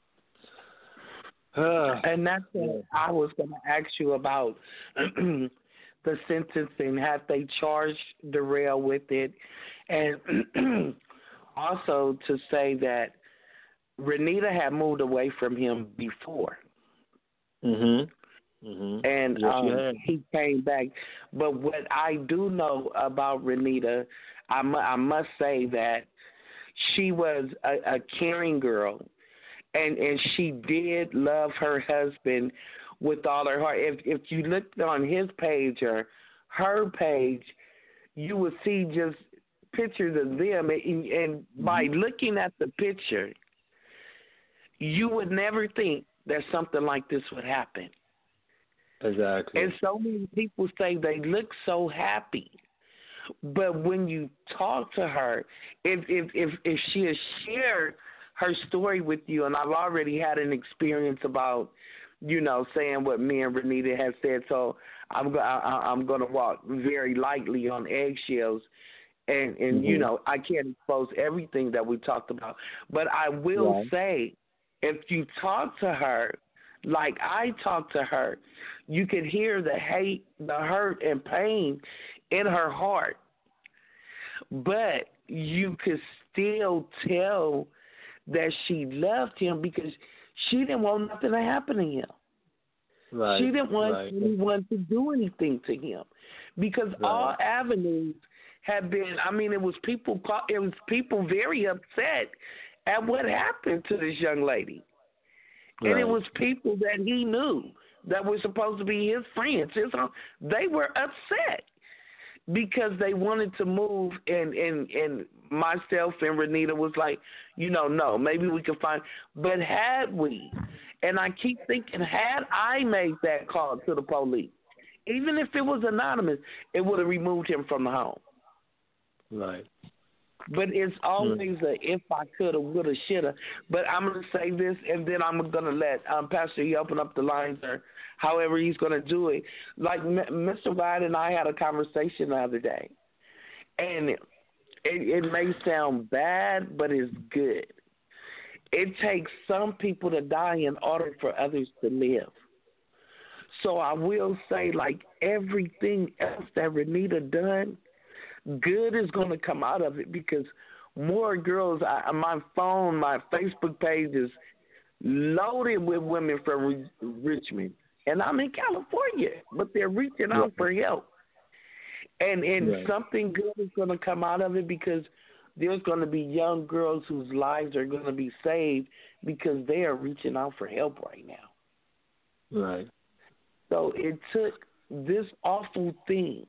And that's what I was going to ask you about the sentencing. Have they charged Darrell with it? And also to say that Renita had moved away from him before. And he came back. But what I do know about Renita, I must say that she was a caring girl, and she did love her husband with all her heart. If you looked on his page or her page, you would see just pictures of them, and by looking at the picture, you would never think that something like this would happen. Exactly. And so many people say they look so happy, but when you talk to her, if she has shared her story with you, and I've already had an experience about, saying what me and Renita has said, so I'm going to walk very lightly on eggshells, and I can't expose everything that we talked about, but I will say, if you talk to her like I talked to her, you could hear the hate, the hurt, and pain in her heart. But you could still tell that she loved him because she didn't want nothing to happen to him. Right. She didn't want anyone to do anything to him because all avenues have been. I mean, it was people very upset at what happened to this young lady. And it was people that he knew that were supposed to be his friends. They were upset because they wanted to move, and myself and Renita was like, no, maybe we could find. But had we, and I keep thinking, had I made that call to the police, even if it was anonymous, it would have removed him from the home. Right. But it's always a if I coulda, woulda, shoulda. But I'm going to say this, and then I'm going to let Pastor E open up the lines or however he's going to do it. Like Mr. Wyatt and I had a conversation the other day. And it may sound bad, but it's good. It takes some people to die in order for others to live. So I will say, like everything else that Renita done, good is going to come out of it because more girls, my phone, my Facebook page is loaded with women from Richmond. And I'm in California, but they're reaching out for help. And something good is going to come out of it because there's going to be young girls whose lives are going to be saved because they are reaching out for help right now. Right. So it took this awful thing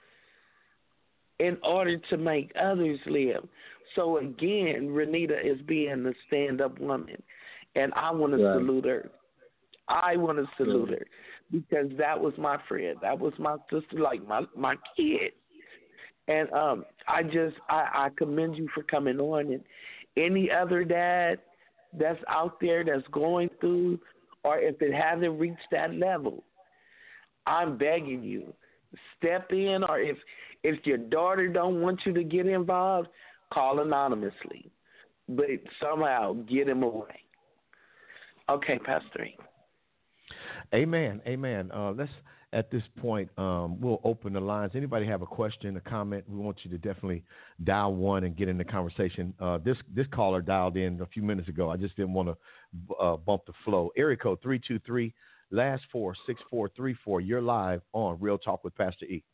in order to make others live. So again, Renita is being the stand-up woman, and I want to salute her. I want to salute her because that was my friend. That was my sister, like my kid. And I commend you for coming on. And any other dad that's out there that's going through, or if it hasn't reached that level, I'm begging you, step in. Or if your daughter don't want you to get involved, call anonymously, but somehow get him away. Okay, Pastor. Amen. Amen. Let's at this point we'll open the lines. Anybody have a question, a comment? We want you to definitely dial 1 and get in the conversation. This caller dialed in a few minutes ago. I just didn't want to bump the flow. Area code 323, last 46434. You're live on Real Talk with Pastor E.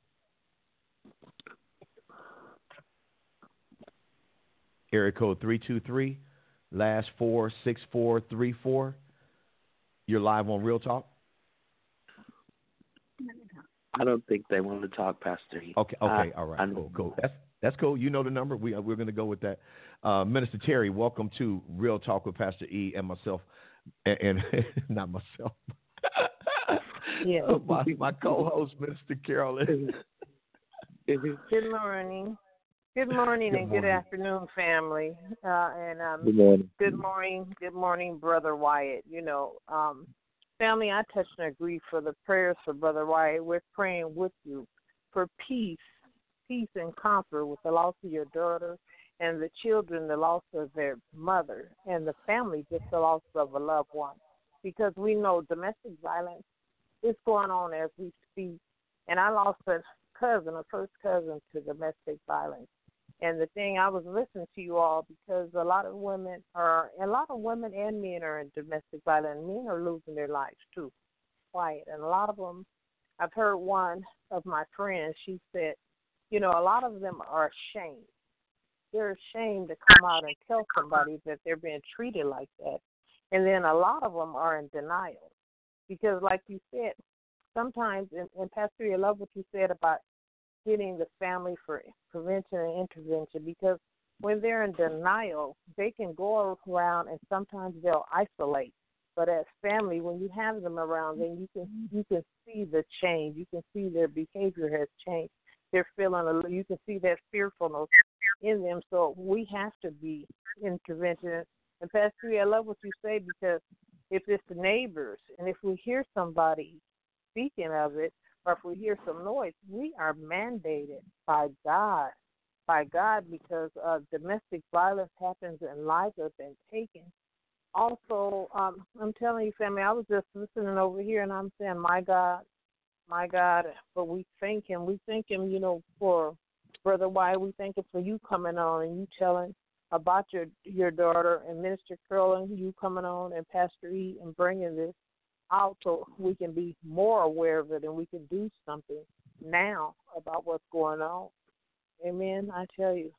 Area code 323, last 46434. You're live on Real Talk. I don't think they want to talk, Pastor E. Okay, all right, cool. That's cool. You know the number. We're going to go with that. Minister Terry, welcome to Real Talk with Pastor E and myself, and not myself. Yeah. my co-host, Minister Carolyn. Good morning. Good morning and good afternoon, family. Good morning. Good morning, Brother Wyatt. Family, I touch and agree for the prayers for Brother Wyatt. We're praying with you for peace and comfort with the loss of your daughter and the children, the loss of their mother, and the family, just the loss of a loved one. Because we know domestic violence is going on as we speak. And I lost a first cousin to domestic violence. And the thing, I was listening to you all because a lot of women and men are in domestic violence. Men are losing their lives too, quiet. And a lot of them, I've heard one of my friends, she said, a lot of them are ashamed. They're ashamed to come out and tell somebody that they're being treated like that. And then a lot of them are in denial because, like you said, sometimes, and Pastor, I love what you said about getting the family for prevention and intervention, because when they're in denial, they can go around and sometimes they'll isolate. But as family, when you have them around, then you can see the change. You can see their behavior has changed. They're feeling you can see that fearfulness in them. So we have to be intervention. And Pastor, I love what you say, because if it's the neighbors and if we hear somebody speaking of it, or if we hear some noise, we are mandated by God, because domestic violence happens and lives have been taken. Also, I'm telling you, family, I was just listening over here, and I'm saying, my God, but we thank him, for Brother Wyatt, we thank him for you coming on and you telling about your daughter, and Minister Carolyn, you coming on, and Pastor E, and bringing this out so we can be more aware of it and we can do something now about what's going on. Amen. I tell you,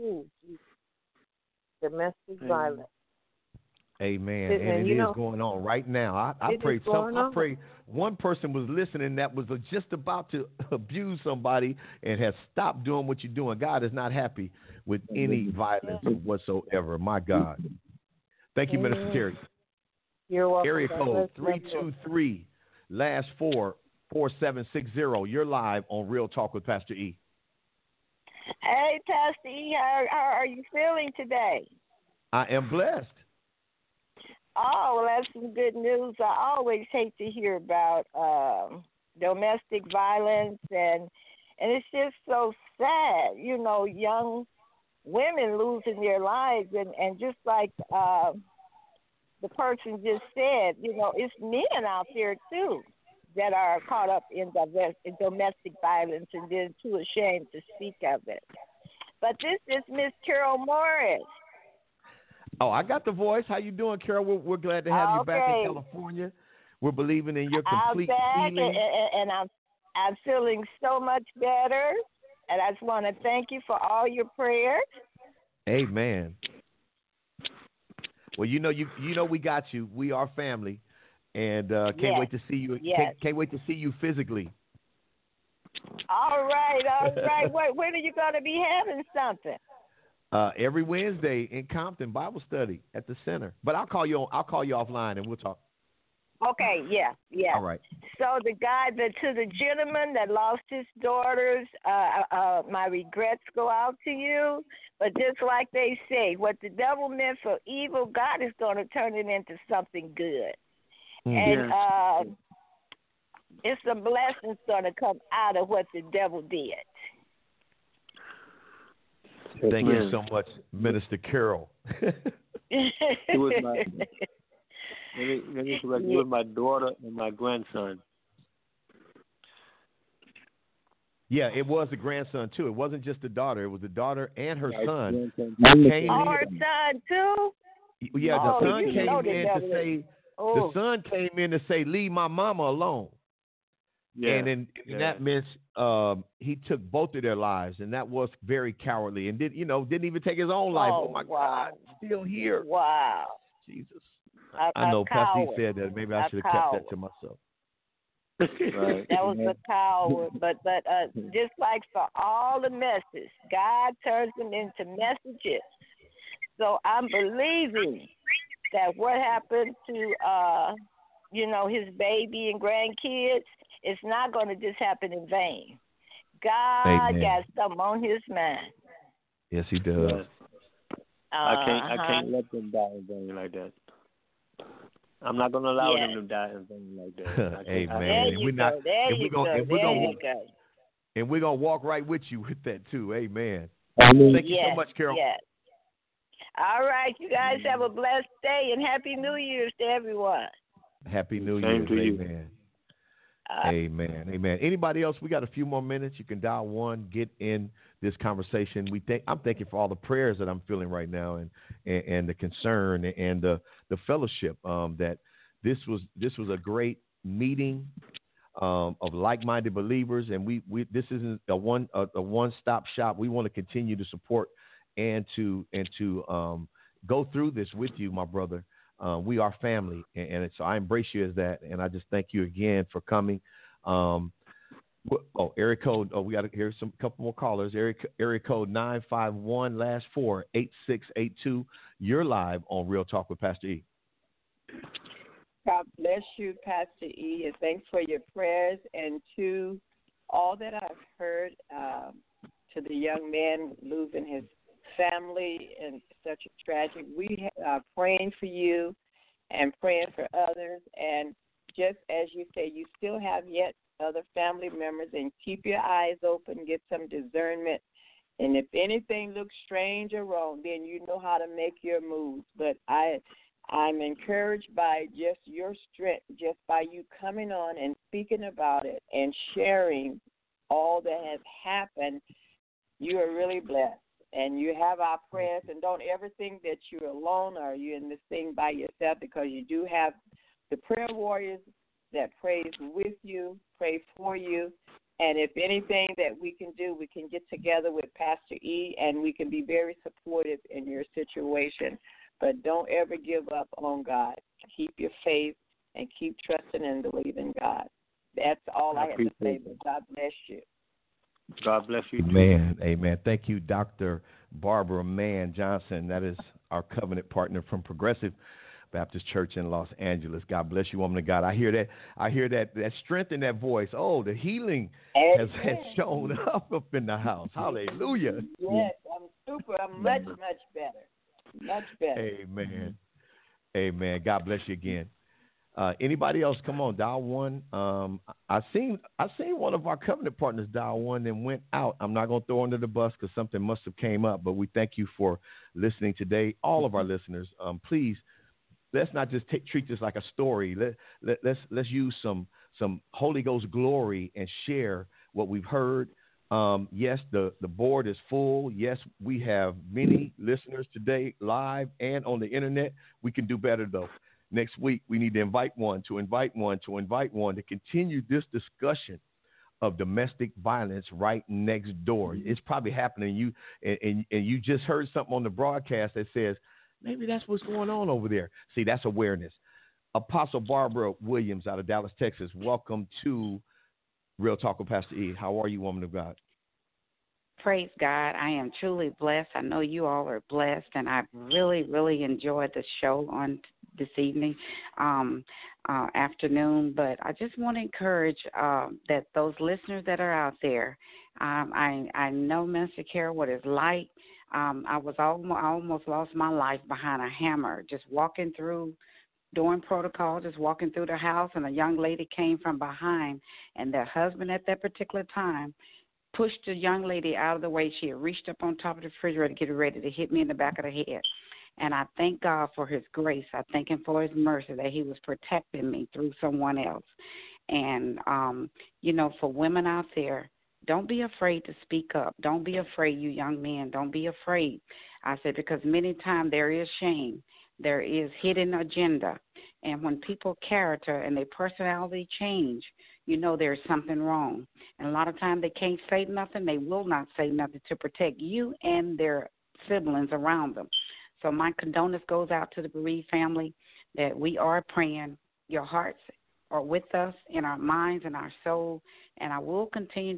domestic violence. Amen. And it is going on right now. I pray one person was listening that was just about to abuse somebody and has stopped doing what you're doing. God is not happy with any violence whatsoever. My God. Thank you, Minister Terry. You're welcome. Area code 323, last 44760. You're live on Real Talk with Pastor E. Hey, Pastor E, how are you feeling today? I am blessed. Oh, well, that's some good news. I always hate to hear about domestic violence, and And it's just so sad, young women losing their lives. And just like the person just said, it's men out there, too, that are caught up in domestic violence and then too ashamed to speak of it. But this is Miss Carol Morris. Oh, I got the voice. How you doing, Carol? We're glad to have you back in California. We're believing in your complete healing. And I'm feeling so much better. And I just want to thank you for all your prayers. Amen. Well, we got you. We are family, and can't wait to see you. Can't wait to see you physically. All right. When are you going to be having something? Every Wednesday in Compton, Bible study at the center. But I'll call you offline and we'll talk. Okay, yeah. All right. So to the gentleman that lost his daughters, my regrets go out to you. But just like they say, what the devil meant for evil, God is going to turn it into something good. Mm-hmm. And it's a blessing going to come out of what the devil did. Thank you so much, Minister Carol. It was let me correct you. It was my daughter and my grandson. Yeah, it was a grandson too. It wasn't just the daughter; it was the daughter and her son. Her son too. Yeah, the son came in to say. The son came in to say, "Leave my mama alone." Yeah, and that meant he took both of their lives, and that was very cowardly. And didn't even take his own life. Oh my God, still here. Wow, Jesus. I know Pastor said that. Maybe I should have kept that to myself. Right. That was a coward. But just like for all the messes, God turns them into messages. So I'm believing that what happened to his baby and grandkids, it's not going to just happen in vain. God got something on his mind. Yes, he does. I can't let them die in vain like that. I'm not going to allow them to die in vain like that. Amen. And we're going to walk right with you with that too. Amen. Thank you so much, Carol. Yes. All right. You guys have a blessed day and Happy New Year's to everyone. Happy New Year's. Amen. Amen. Anybody else? We got a few more minutes. You can dial 1, get in this conversation. I'm thanking for all the prayers that I'm feeling right now, and the concern and the fellowship. That this was a great meeting of like-minded believers, and we this isn't a one-stop shop. We want to continue to support and to go through this with you, my brother. We are family, and so I embrace you as that, and I just thank you again for coming. Area code. We got to hear a couple more callers. Area code 951 last 4 8682. You're live on Real Talk with Pastor E. God bless you, Pastor E, and thanks for your prayers. And to all that I've heard, to the young man losing his family and such a tragic, we are praying for you and praying for others. And just as you say, you still have yet other family members, and keep your eyes open, get some discernment. And if anything looks strange or wrong, then you know how to make your moves. But I'm encouraged by just your strength, just by you coming on and speaking about it and sharing all that has happened. You are really blessed. And you have our prayers, and don't ever think that you're alone or you're in this thing by yourself, because you do have the prayer warriors that prays with you, pray for you. And if anything that we can do, we can get together with Pastor E, and we can be very supportive in your situation. But don't ever give up on God. Keep your faith and keep trusting and believing God. That's all I have to say, but God bless you. God bless you. Amen. Thank you, Dr. Barbara Mann Johnson. That is our covenant partner from Progressive Baptist Church in Los Angeles. God bless you, woman of God. I hear that strength in that voice. Oh, the healing has shown up in the house. Hallelujah. Yes, I'm super. I'm much better. Much better. Amen. God bless you again. Anybody else? Come on, dial one. I seen one of our covenant partners dial one and went out. I'm not going to throw under the bus because something must have came up. But we thank you for listening today, all of our listeners. Please, let's not just treat this like a story. Let's use some Holy Ghost glory and share what we've heard. Yes, the board is full. Yes, we have many listeners today, live and on the internet. We can do better though. Next week, we need to invite one to continue this discussion of domestic violence right next door. It's probably happening. And you just heard something on the broadcast that says, maybe that's what's going on over there. See, that's awareness. Apostle Barbara Williams out of Dallas, Texas, welcome to Real Talk with Pastor E. How are you, woman of God? Praise God. I am truly blessed. I know you all are blessed, and I've really, really enjoyed the show on this evening, afternoon. But I just want to encourage that those listeners that are out there, I know, Minister Carol, what it's like. I almost lost my life behind a hammer, just walking through, doing protocol, just walking through the house, and a young lady came from behind, and their husband at that particular time pushed the young lady out of the way. She had reached up on top of the refrigerator, getting ready to hit me in the back of the head. And I thank God for his grace. I thank him for his mercy that he was protecting me through someone else. And, for women out there, don't be afraid to speak up. Don't be afraid, you young men. Don't be afraid. I said, because many times there is shame. There is hidden agenda. And when people's character and their personality change, there's something wrong. And a lot of times they can't say nothing. They will not say nothing to protect you and their siblings around them. So my condolence goes out to the bereaved family that we are praying. Your hearts are with us in our minds and our soul. And I will continue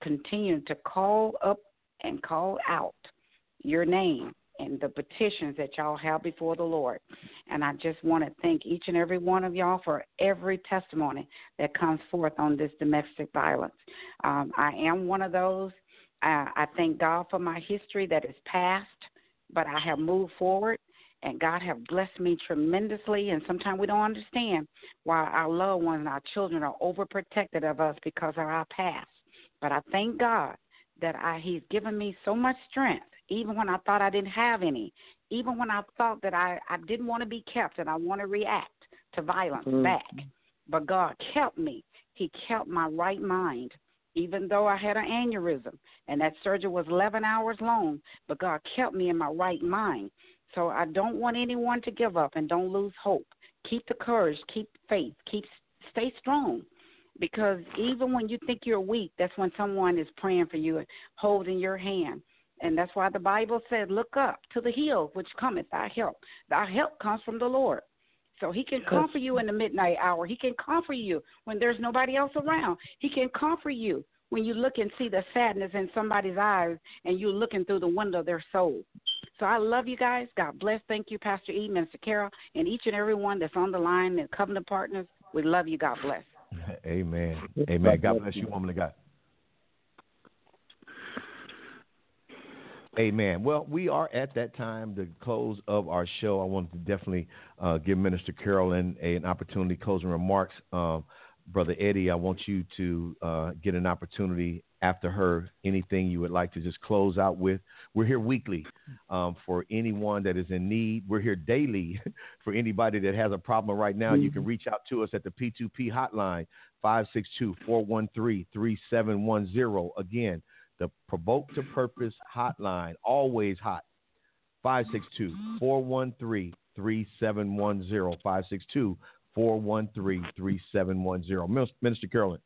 to call up and call out your name and the petitions that y'all have before the Lord. And I just want to thank each and every one of y'all for every testimony that comes forth on this domestic violence. I am one of those. I thank God for my history that is past, but I have moved forward, and God have blessed me tremendously. And sometimes we don't understand why our loved ones and our children are overprotected of us because of our past. But I thank God that He's given me so much strength, even when I thought I didn't have any, even when I thought that I didn't want to be kept and I want to react to violence back. But God kept me. He kept my right mind, even though I had an aneurysm, and that surgery was 11 hours long, but God kept me in my right mind. So I don't want anyone to give up and don't lose hope. Keep the courage, keep faith, stay strong. Because even when you think you're weak, that's when someone is praying for you and holding your hand. And that's why the Bible said, look up to the hills which cometh thy help. Thy help comes from the Lord. So he can comfort you in the midnight hour. He can comfort you when there's nobody else around. He can comfort you when you look and see the sadness in somebody's eyes and you're looking through the window of their soul. So I love you guys. God bless. Thank you, Pastor E, Minister Carol, and each and every one that's on the line and covenant partners. We love you. God bless. Amen. Amen. God bless you, woman of God. Amen. Well, we are at that time, the close of our show. I wanted to definitely give Minister Carolyn an opportunity, closing remarks. Brother Eddie, I want you to get an opportunity after her, anything you would like to just close out with. We're here weekly for anyone that is in need. We're here daily for anybody that has a problem right now. You can reach out to us at the P2P hotline, 562-413-3710. Again, the Provoke to Purpose hotline, always hot, 562-413-3710, 562-413-3710. Minister Carolyn.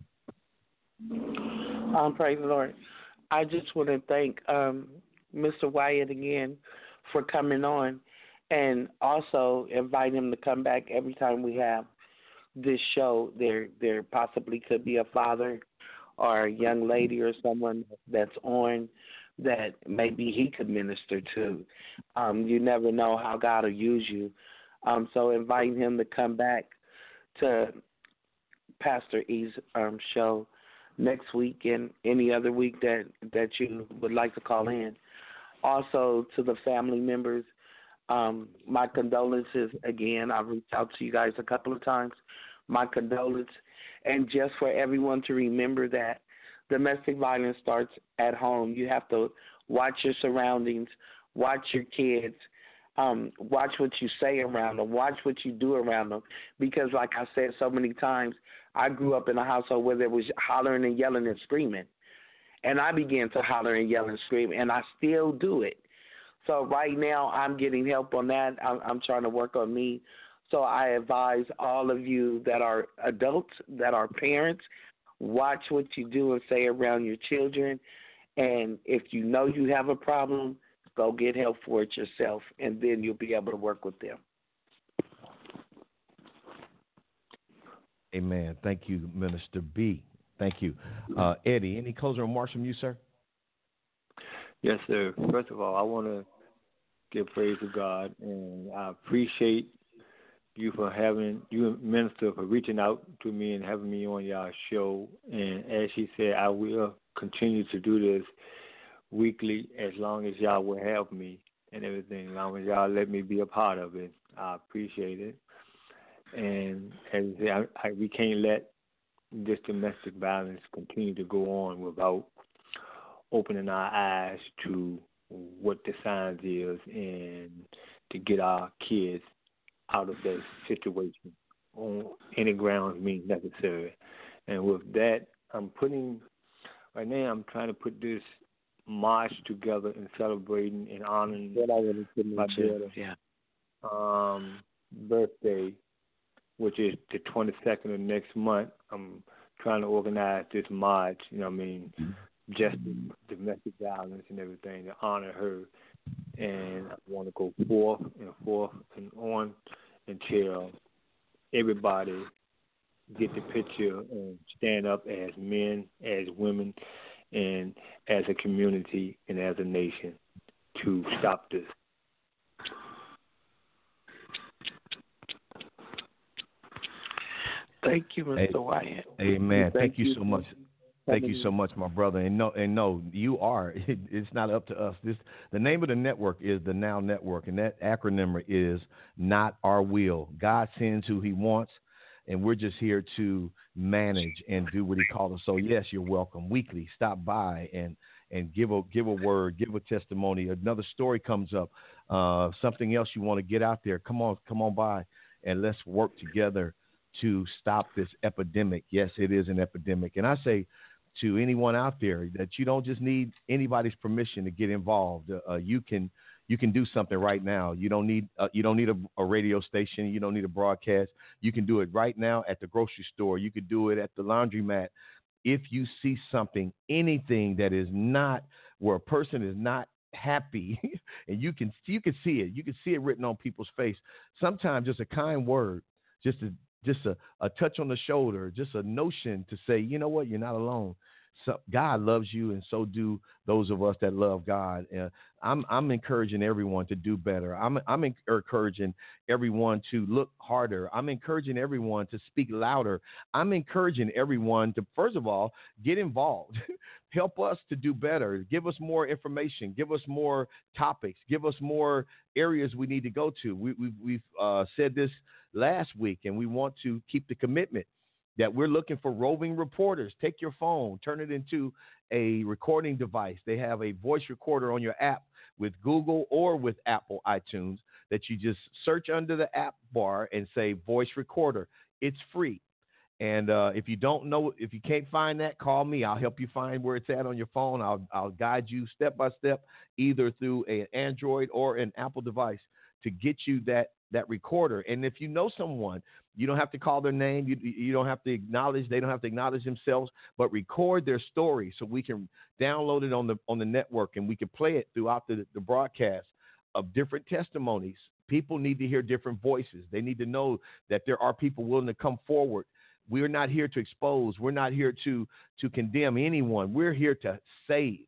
Praise the Lord. I just want to thank Mr. Wyatt again for coming on, and also invite him to come back every time we have this show. There possibly could be a father or a young lady or someone that's on that maybe he could minister to. You never know how God will use you. So inviting him to come back to Pastor E's show next week and any other week that you would like to call in. Also to the family members, My condolences again. I've reached out to you guys a couple of times. My condolences. And just for everyone to remember that domestic violence starts at home. You have to watch your surroundings, watch your kids, watch what you say around them, watch what you do around them. Because like I said so many times, I grew up in a household where there was hollering and yelling and screaming. And I began to holler and yell and scream, and I still do it. So right now I'm getting help on that. I'm trying to work on me. So I advise all of you that are adults, that are parents, watch what you do and say around your children. And if you know you have a problem, go get help for it yourself, and then you'll be able to work with them. Amen. Thank you, Minister B. Thank you. Eddie, any closing remarks from you, sir? Yes, sir. First of all, I want to give praise to God, and I appreciate you for you, Minister, for reaching out to me and having me on y'all show. And as she said, I will continue to do this weekly as long as y'all will have me and everything, as long as y'all let me be a part of it. I appreciate it. And as I say, we can't let this domestic violence continue to go on without opening our eyes to what the signs is and to get our kids out of that situation on any grounds means necessary. And with that, I'm trying to put this march together and celebrating and honoring my daughter's birthday, which is the 22nd of next month. I'm trying to organize this march, just domestic violence and everything to honor her. And I want to go forth and on until everybody get the picture and stand up as men, as women, and as a community and as a nation to stop this. Thank you, Mr. Wyatt. Amen. Thank you so much. Thank you so much, my brother. And no, you are. It's not up to us. The name of the network is the Now Network, and that acronym is Not Our Will. God sends who He wants, and we're just here to manage and do what He called us. So yes, you're welcome. Weekly, stop by and give a word, give a testimony. Another story comes up, something else you want to get out there. Come on by, and let's work together to stop this epidemic. Yes, it is an epidemic, and I say to anyone out there that you don't just need anybody's permission to get involved. You can do something right now. You don't need a radio station. You don't need a broadcast. You can do it right now at the grocery store. You could do it at the laundromat. If you see something, anything that is not where a person is not happy, and you can see it. You can see it written on people's face. Sometimes just a kind word, just a touch on the shoulder, just a notion to say, you know what, you're not alone. So God loves you, and so do those of us that love God. I'm encouraging everyone to do better. I'm encouraging everyone to look harder. I'm encouraging everyone to speak louder. I'm encouraging everyone to, first of all, get involved. Help us to do better. Give us more information. Give us more topics. Give us more areas we need to go to. We've said this last week, and we want to keep the commitment that we're looking for roving reporters. Take your phone, turn it into a recording device. They have a voice recorder on your app with Google or with Apple iTunes that you just search under the app bar and say voice recorder. It's free. And if you don't know, if you can't find that, call me. I'll help you find where it's at on your phone. I'll guide you step by step, either through an Android or an Apple device, to get you that recorder. And if you know someone, you don't have to call their name. You don't have to acknowledge. They don't have to acknowledge themselves, but record their story so we can download it on the network, and we can play it throughout the broadcast of different testimonies. People need to hear different voices. They need to know that there are people willing to come forward. We're not here to expose. We're not here to condemn anyone. We're here to save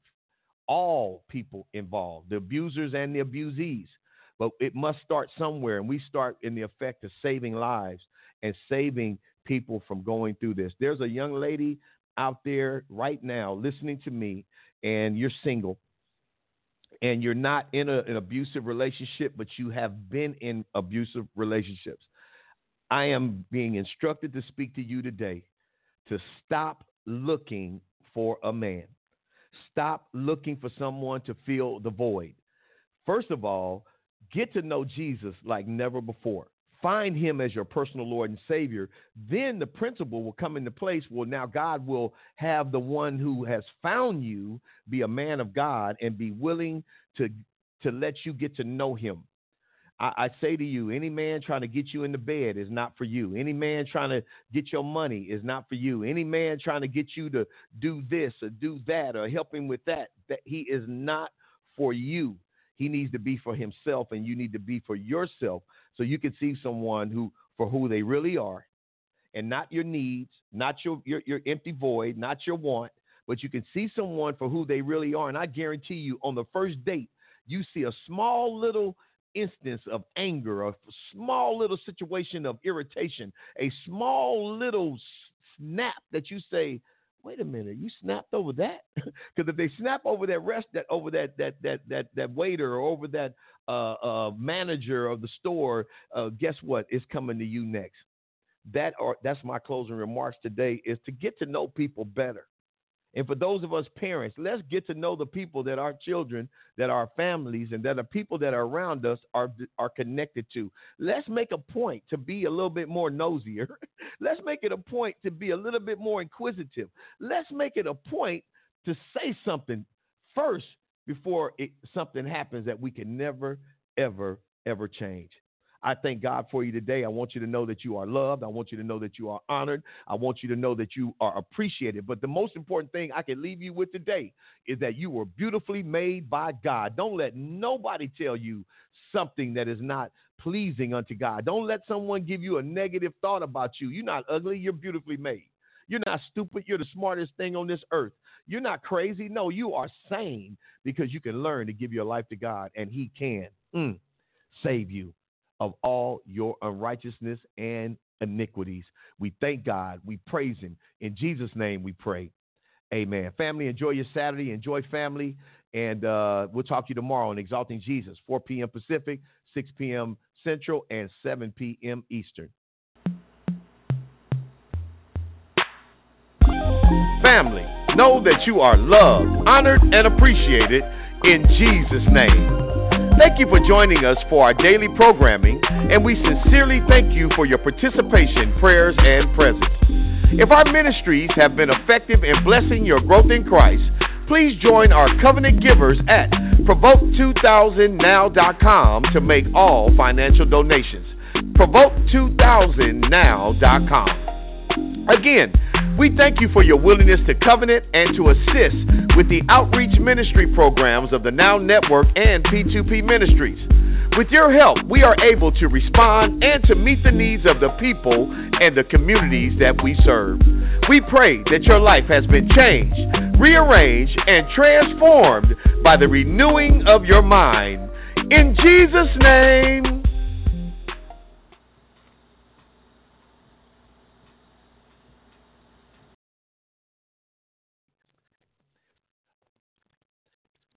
all people involved, the abusers and the abusees. But it must start somewhere, and we start in the effect of saving lives and saving people from going through this. There's a young lady out there right now listening to me, and you're single, and you're not in an abusive relationship, but you have been in abusive relationships, I am being instructed to speak to you today to stop looking for a man. Stop looking for someone to fill the void. First of all, get to know Jesus like never before. Find him as your personal Lord and Savior. Then the principle will come into place. Well, now God will have the one who has found you be a man of God and be willing to let you get to know him. I say to you, any man trying to get you into bed is not for you. Any man trying to get your money is not for you. Any man trying to get you to do this or do that or help him with that he is not for you. He needs to be for himself, and you need to be for yourself, so you can see someone for who they really are, and not your needs, not your empty void, not your want, but you can see someone for who they really are. And I guarantee you, on the first date, you see a small little instance of anger, a small little situation of irritation, a small little snap that you say, wait a minute, you snapped over that? Because if they snap over that that waiter or over that manager of the store, guess what? It's coming to you next. That's my closing remarks today, is to get to know people better. And for those of us parents, let's get to know the people that our children, that our families, and that the people that are around us are connected to. Let's make a point to be a little bit more nosier. Let's make it a point to be a little bit more inquisitive. Let's make it a point to say something first before something happens that we can never, ever, ever change. I thank God for you today. I want you to know that you are loved. I want you to know that you are honored. I want you to know that you are appreciated. But the most important thing I can leave you with today is that you were beautifully made by God. Don't let nobody tell you something that is not pleasing unto God. Don't let someone give you a negative thought about you. You're not ugly. You're beautifully made. You're not stupid. You're the smartest thing on this earth. You're not crazy. No, you are sane, because you can learn to give your life to God, and he can save you of all your unrighteousness and iniquities. We thank God. We praise him. In Jesus' name we pray. Amen. Family, enjoy your Saturday. Enjoy family. And we'll talk to you tomorrow on Exalting Jesus, 4 p.m. Pacific, 6 p.m. Central, and 7 p.m. Eastern. Family, know that you are loved, honored, and appreciated in Jesus' name. Thank you for joining us for our daily programming, and we sincerely thank you for your participation, prayers, and presence. If our ministries have been effective in blessing your growth in Christ, please join our covenant givers at Provoke2000now.com to make all financial donations. Provoke2000now.com. Again, we thank you for your willingness to covenant and to assist with the outreach ministry programs of the Now Network and P2P Ministries. With your help, we are able to respond and to meet the needs of the people and the communities that we serve. We pray that your life has been changed, rearranged, and transformed by the renewing of your mind. In Jesus' name.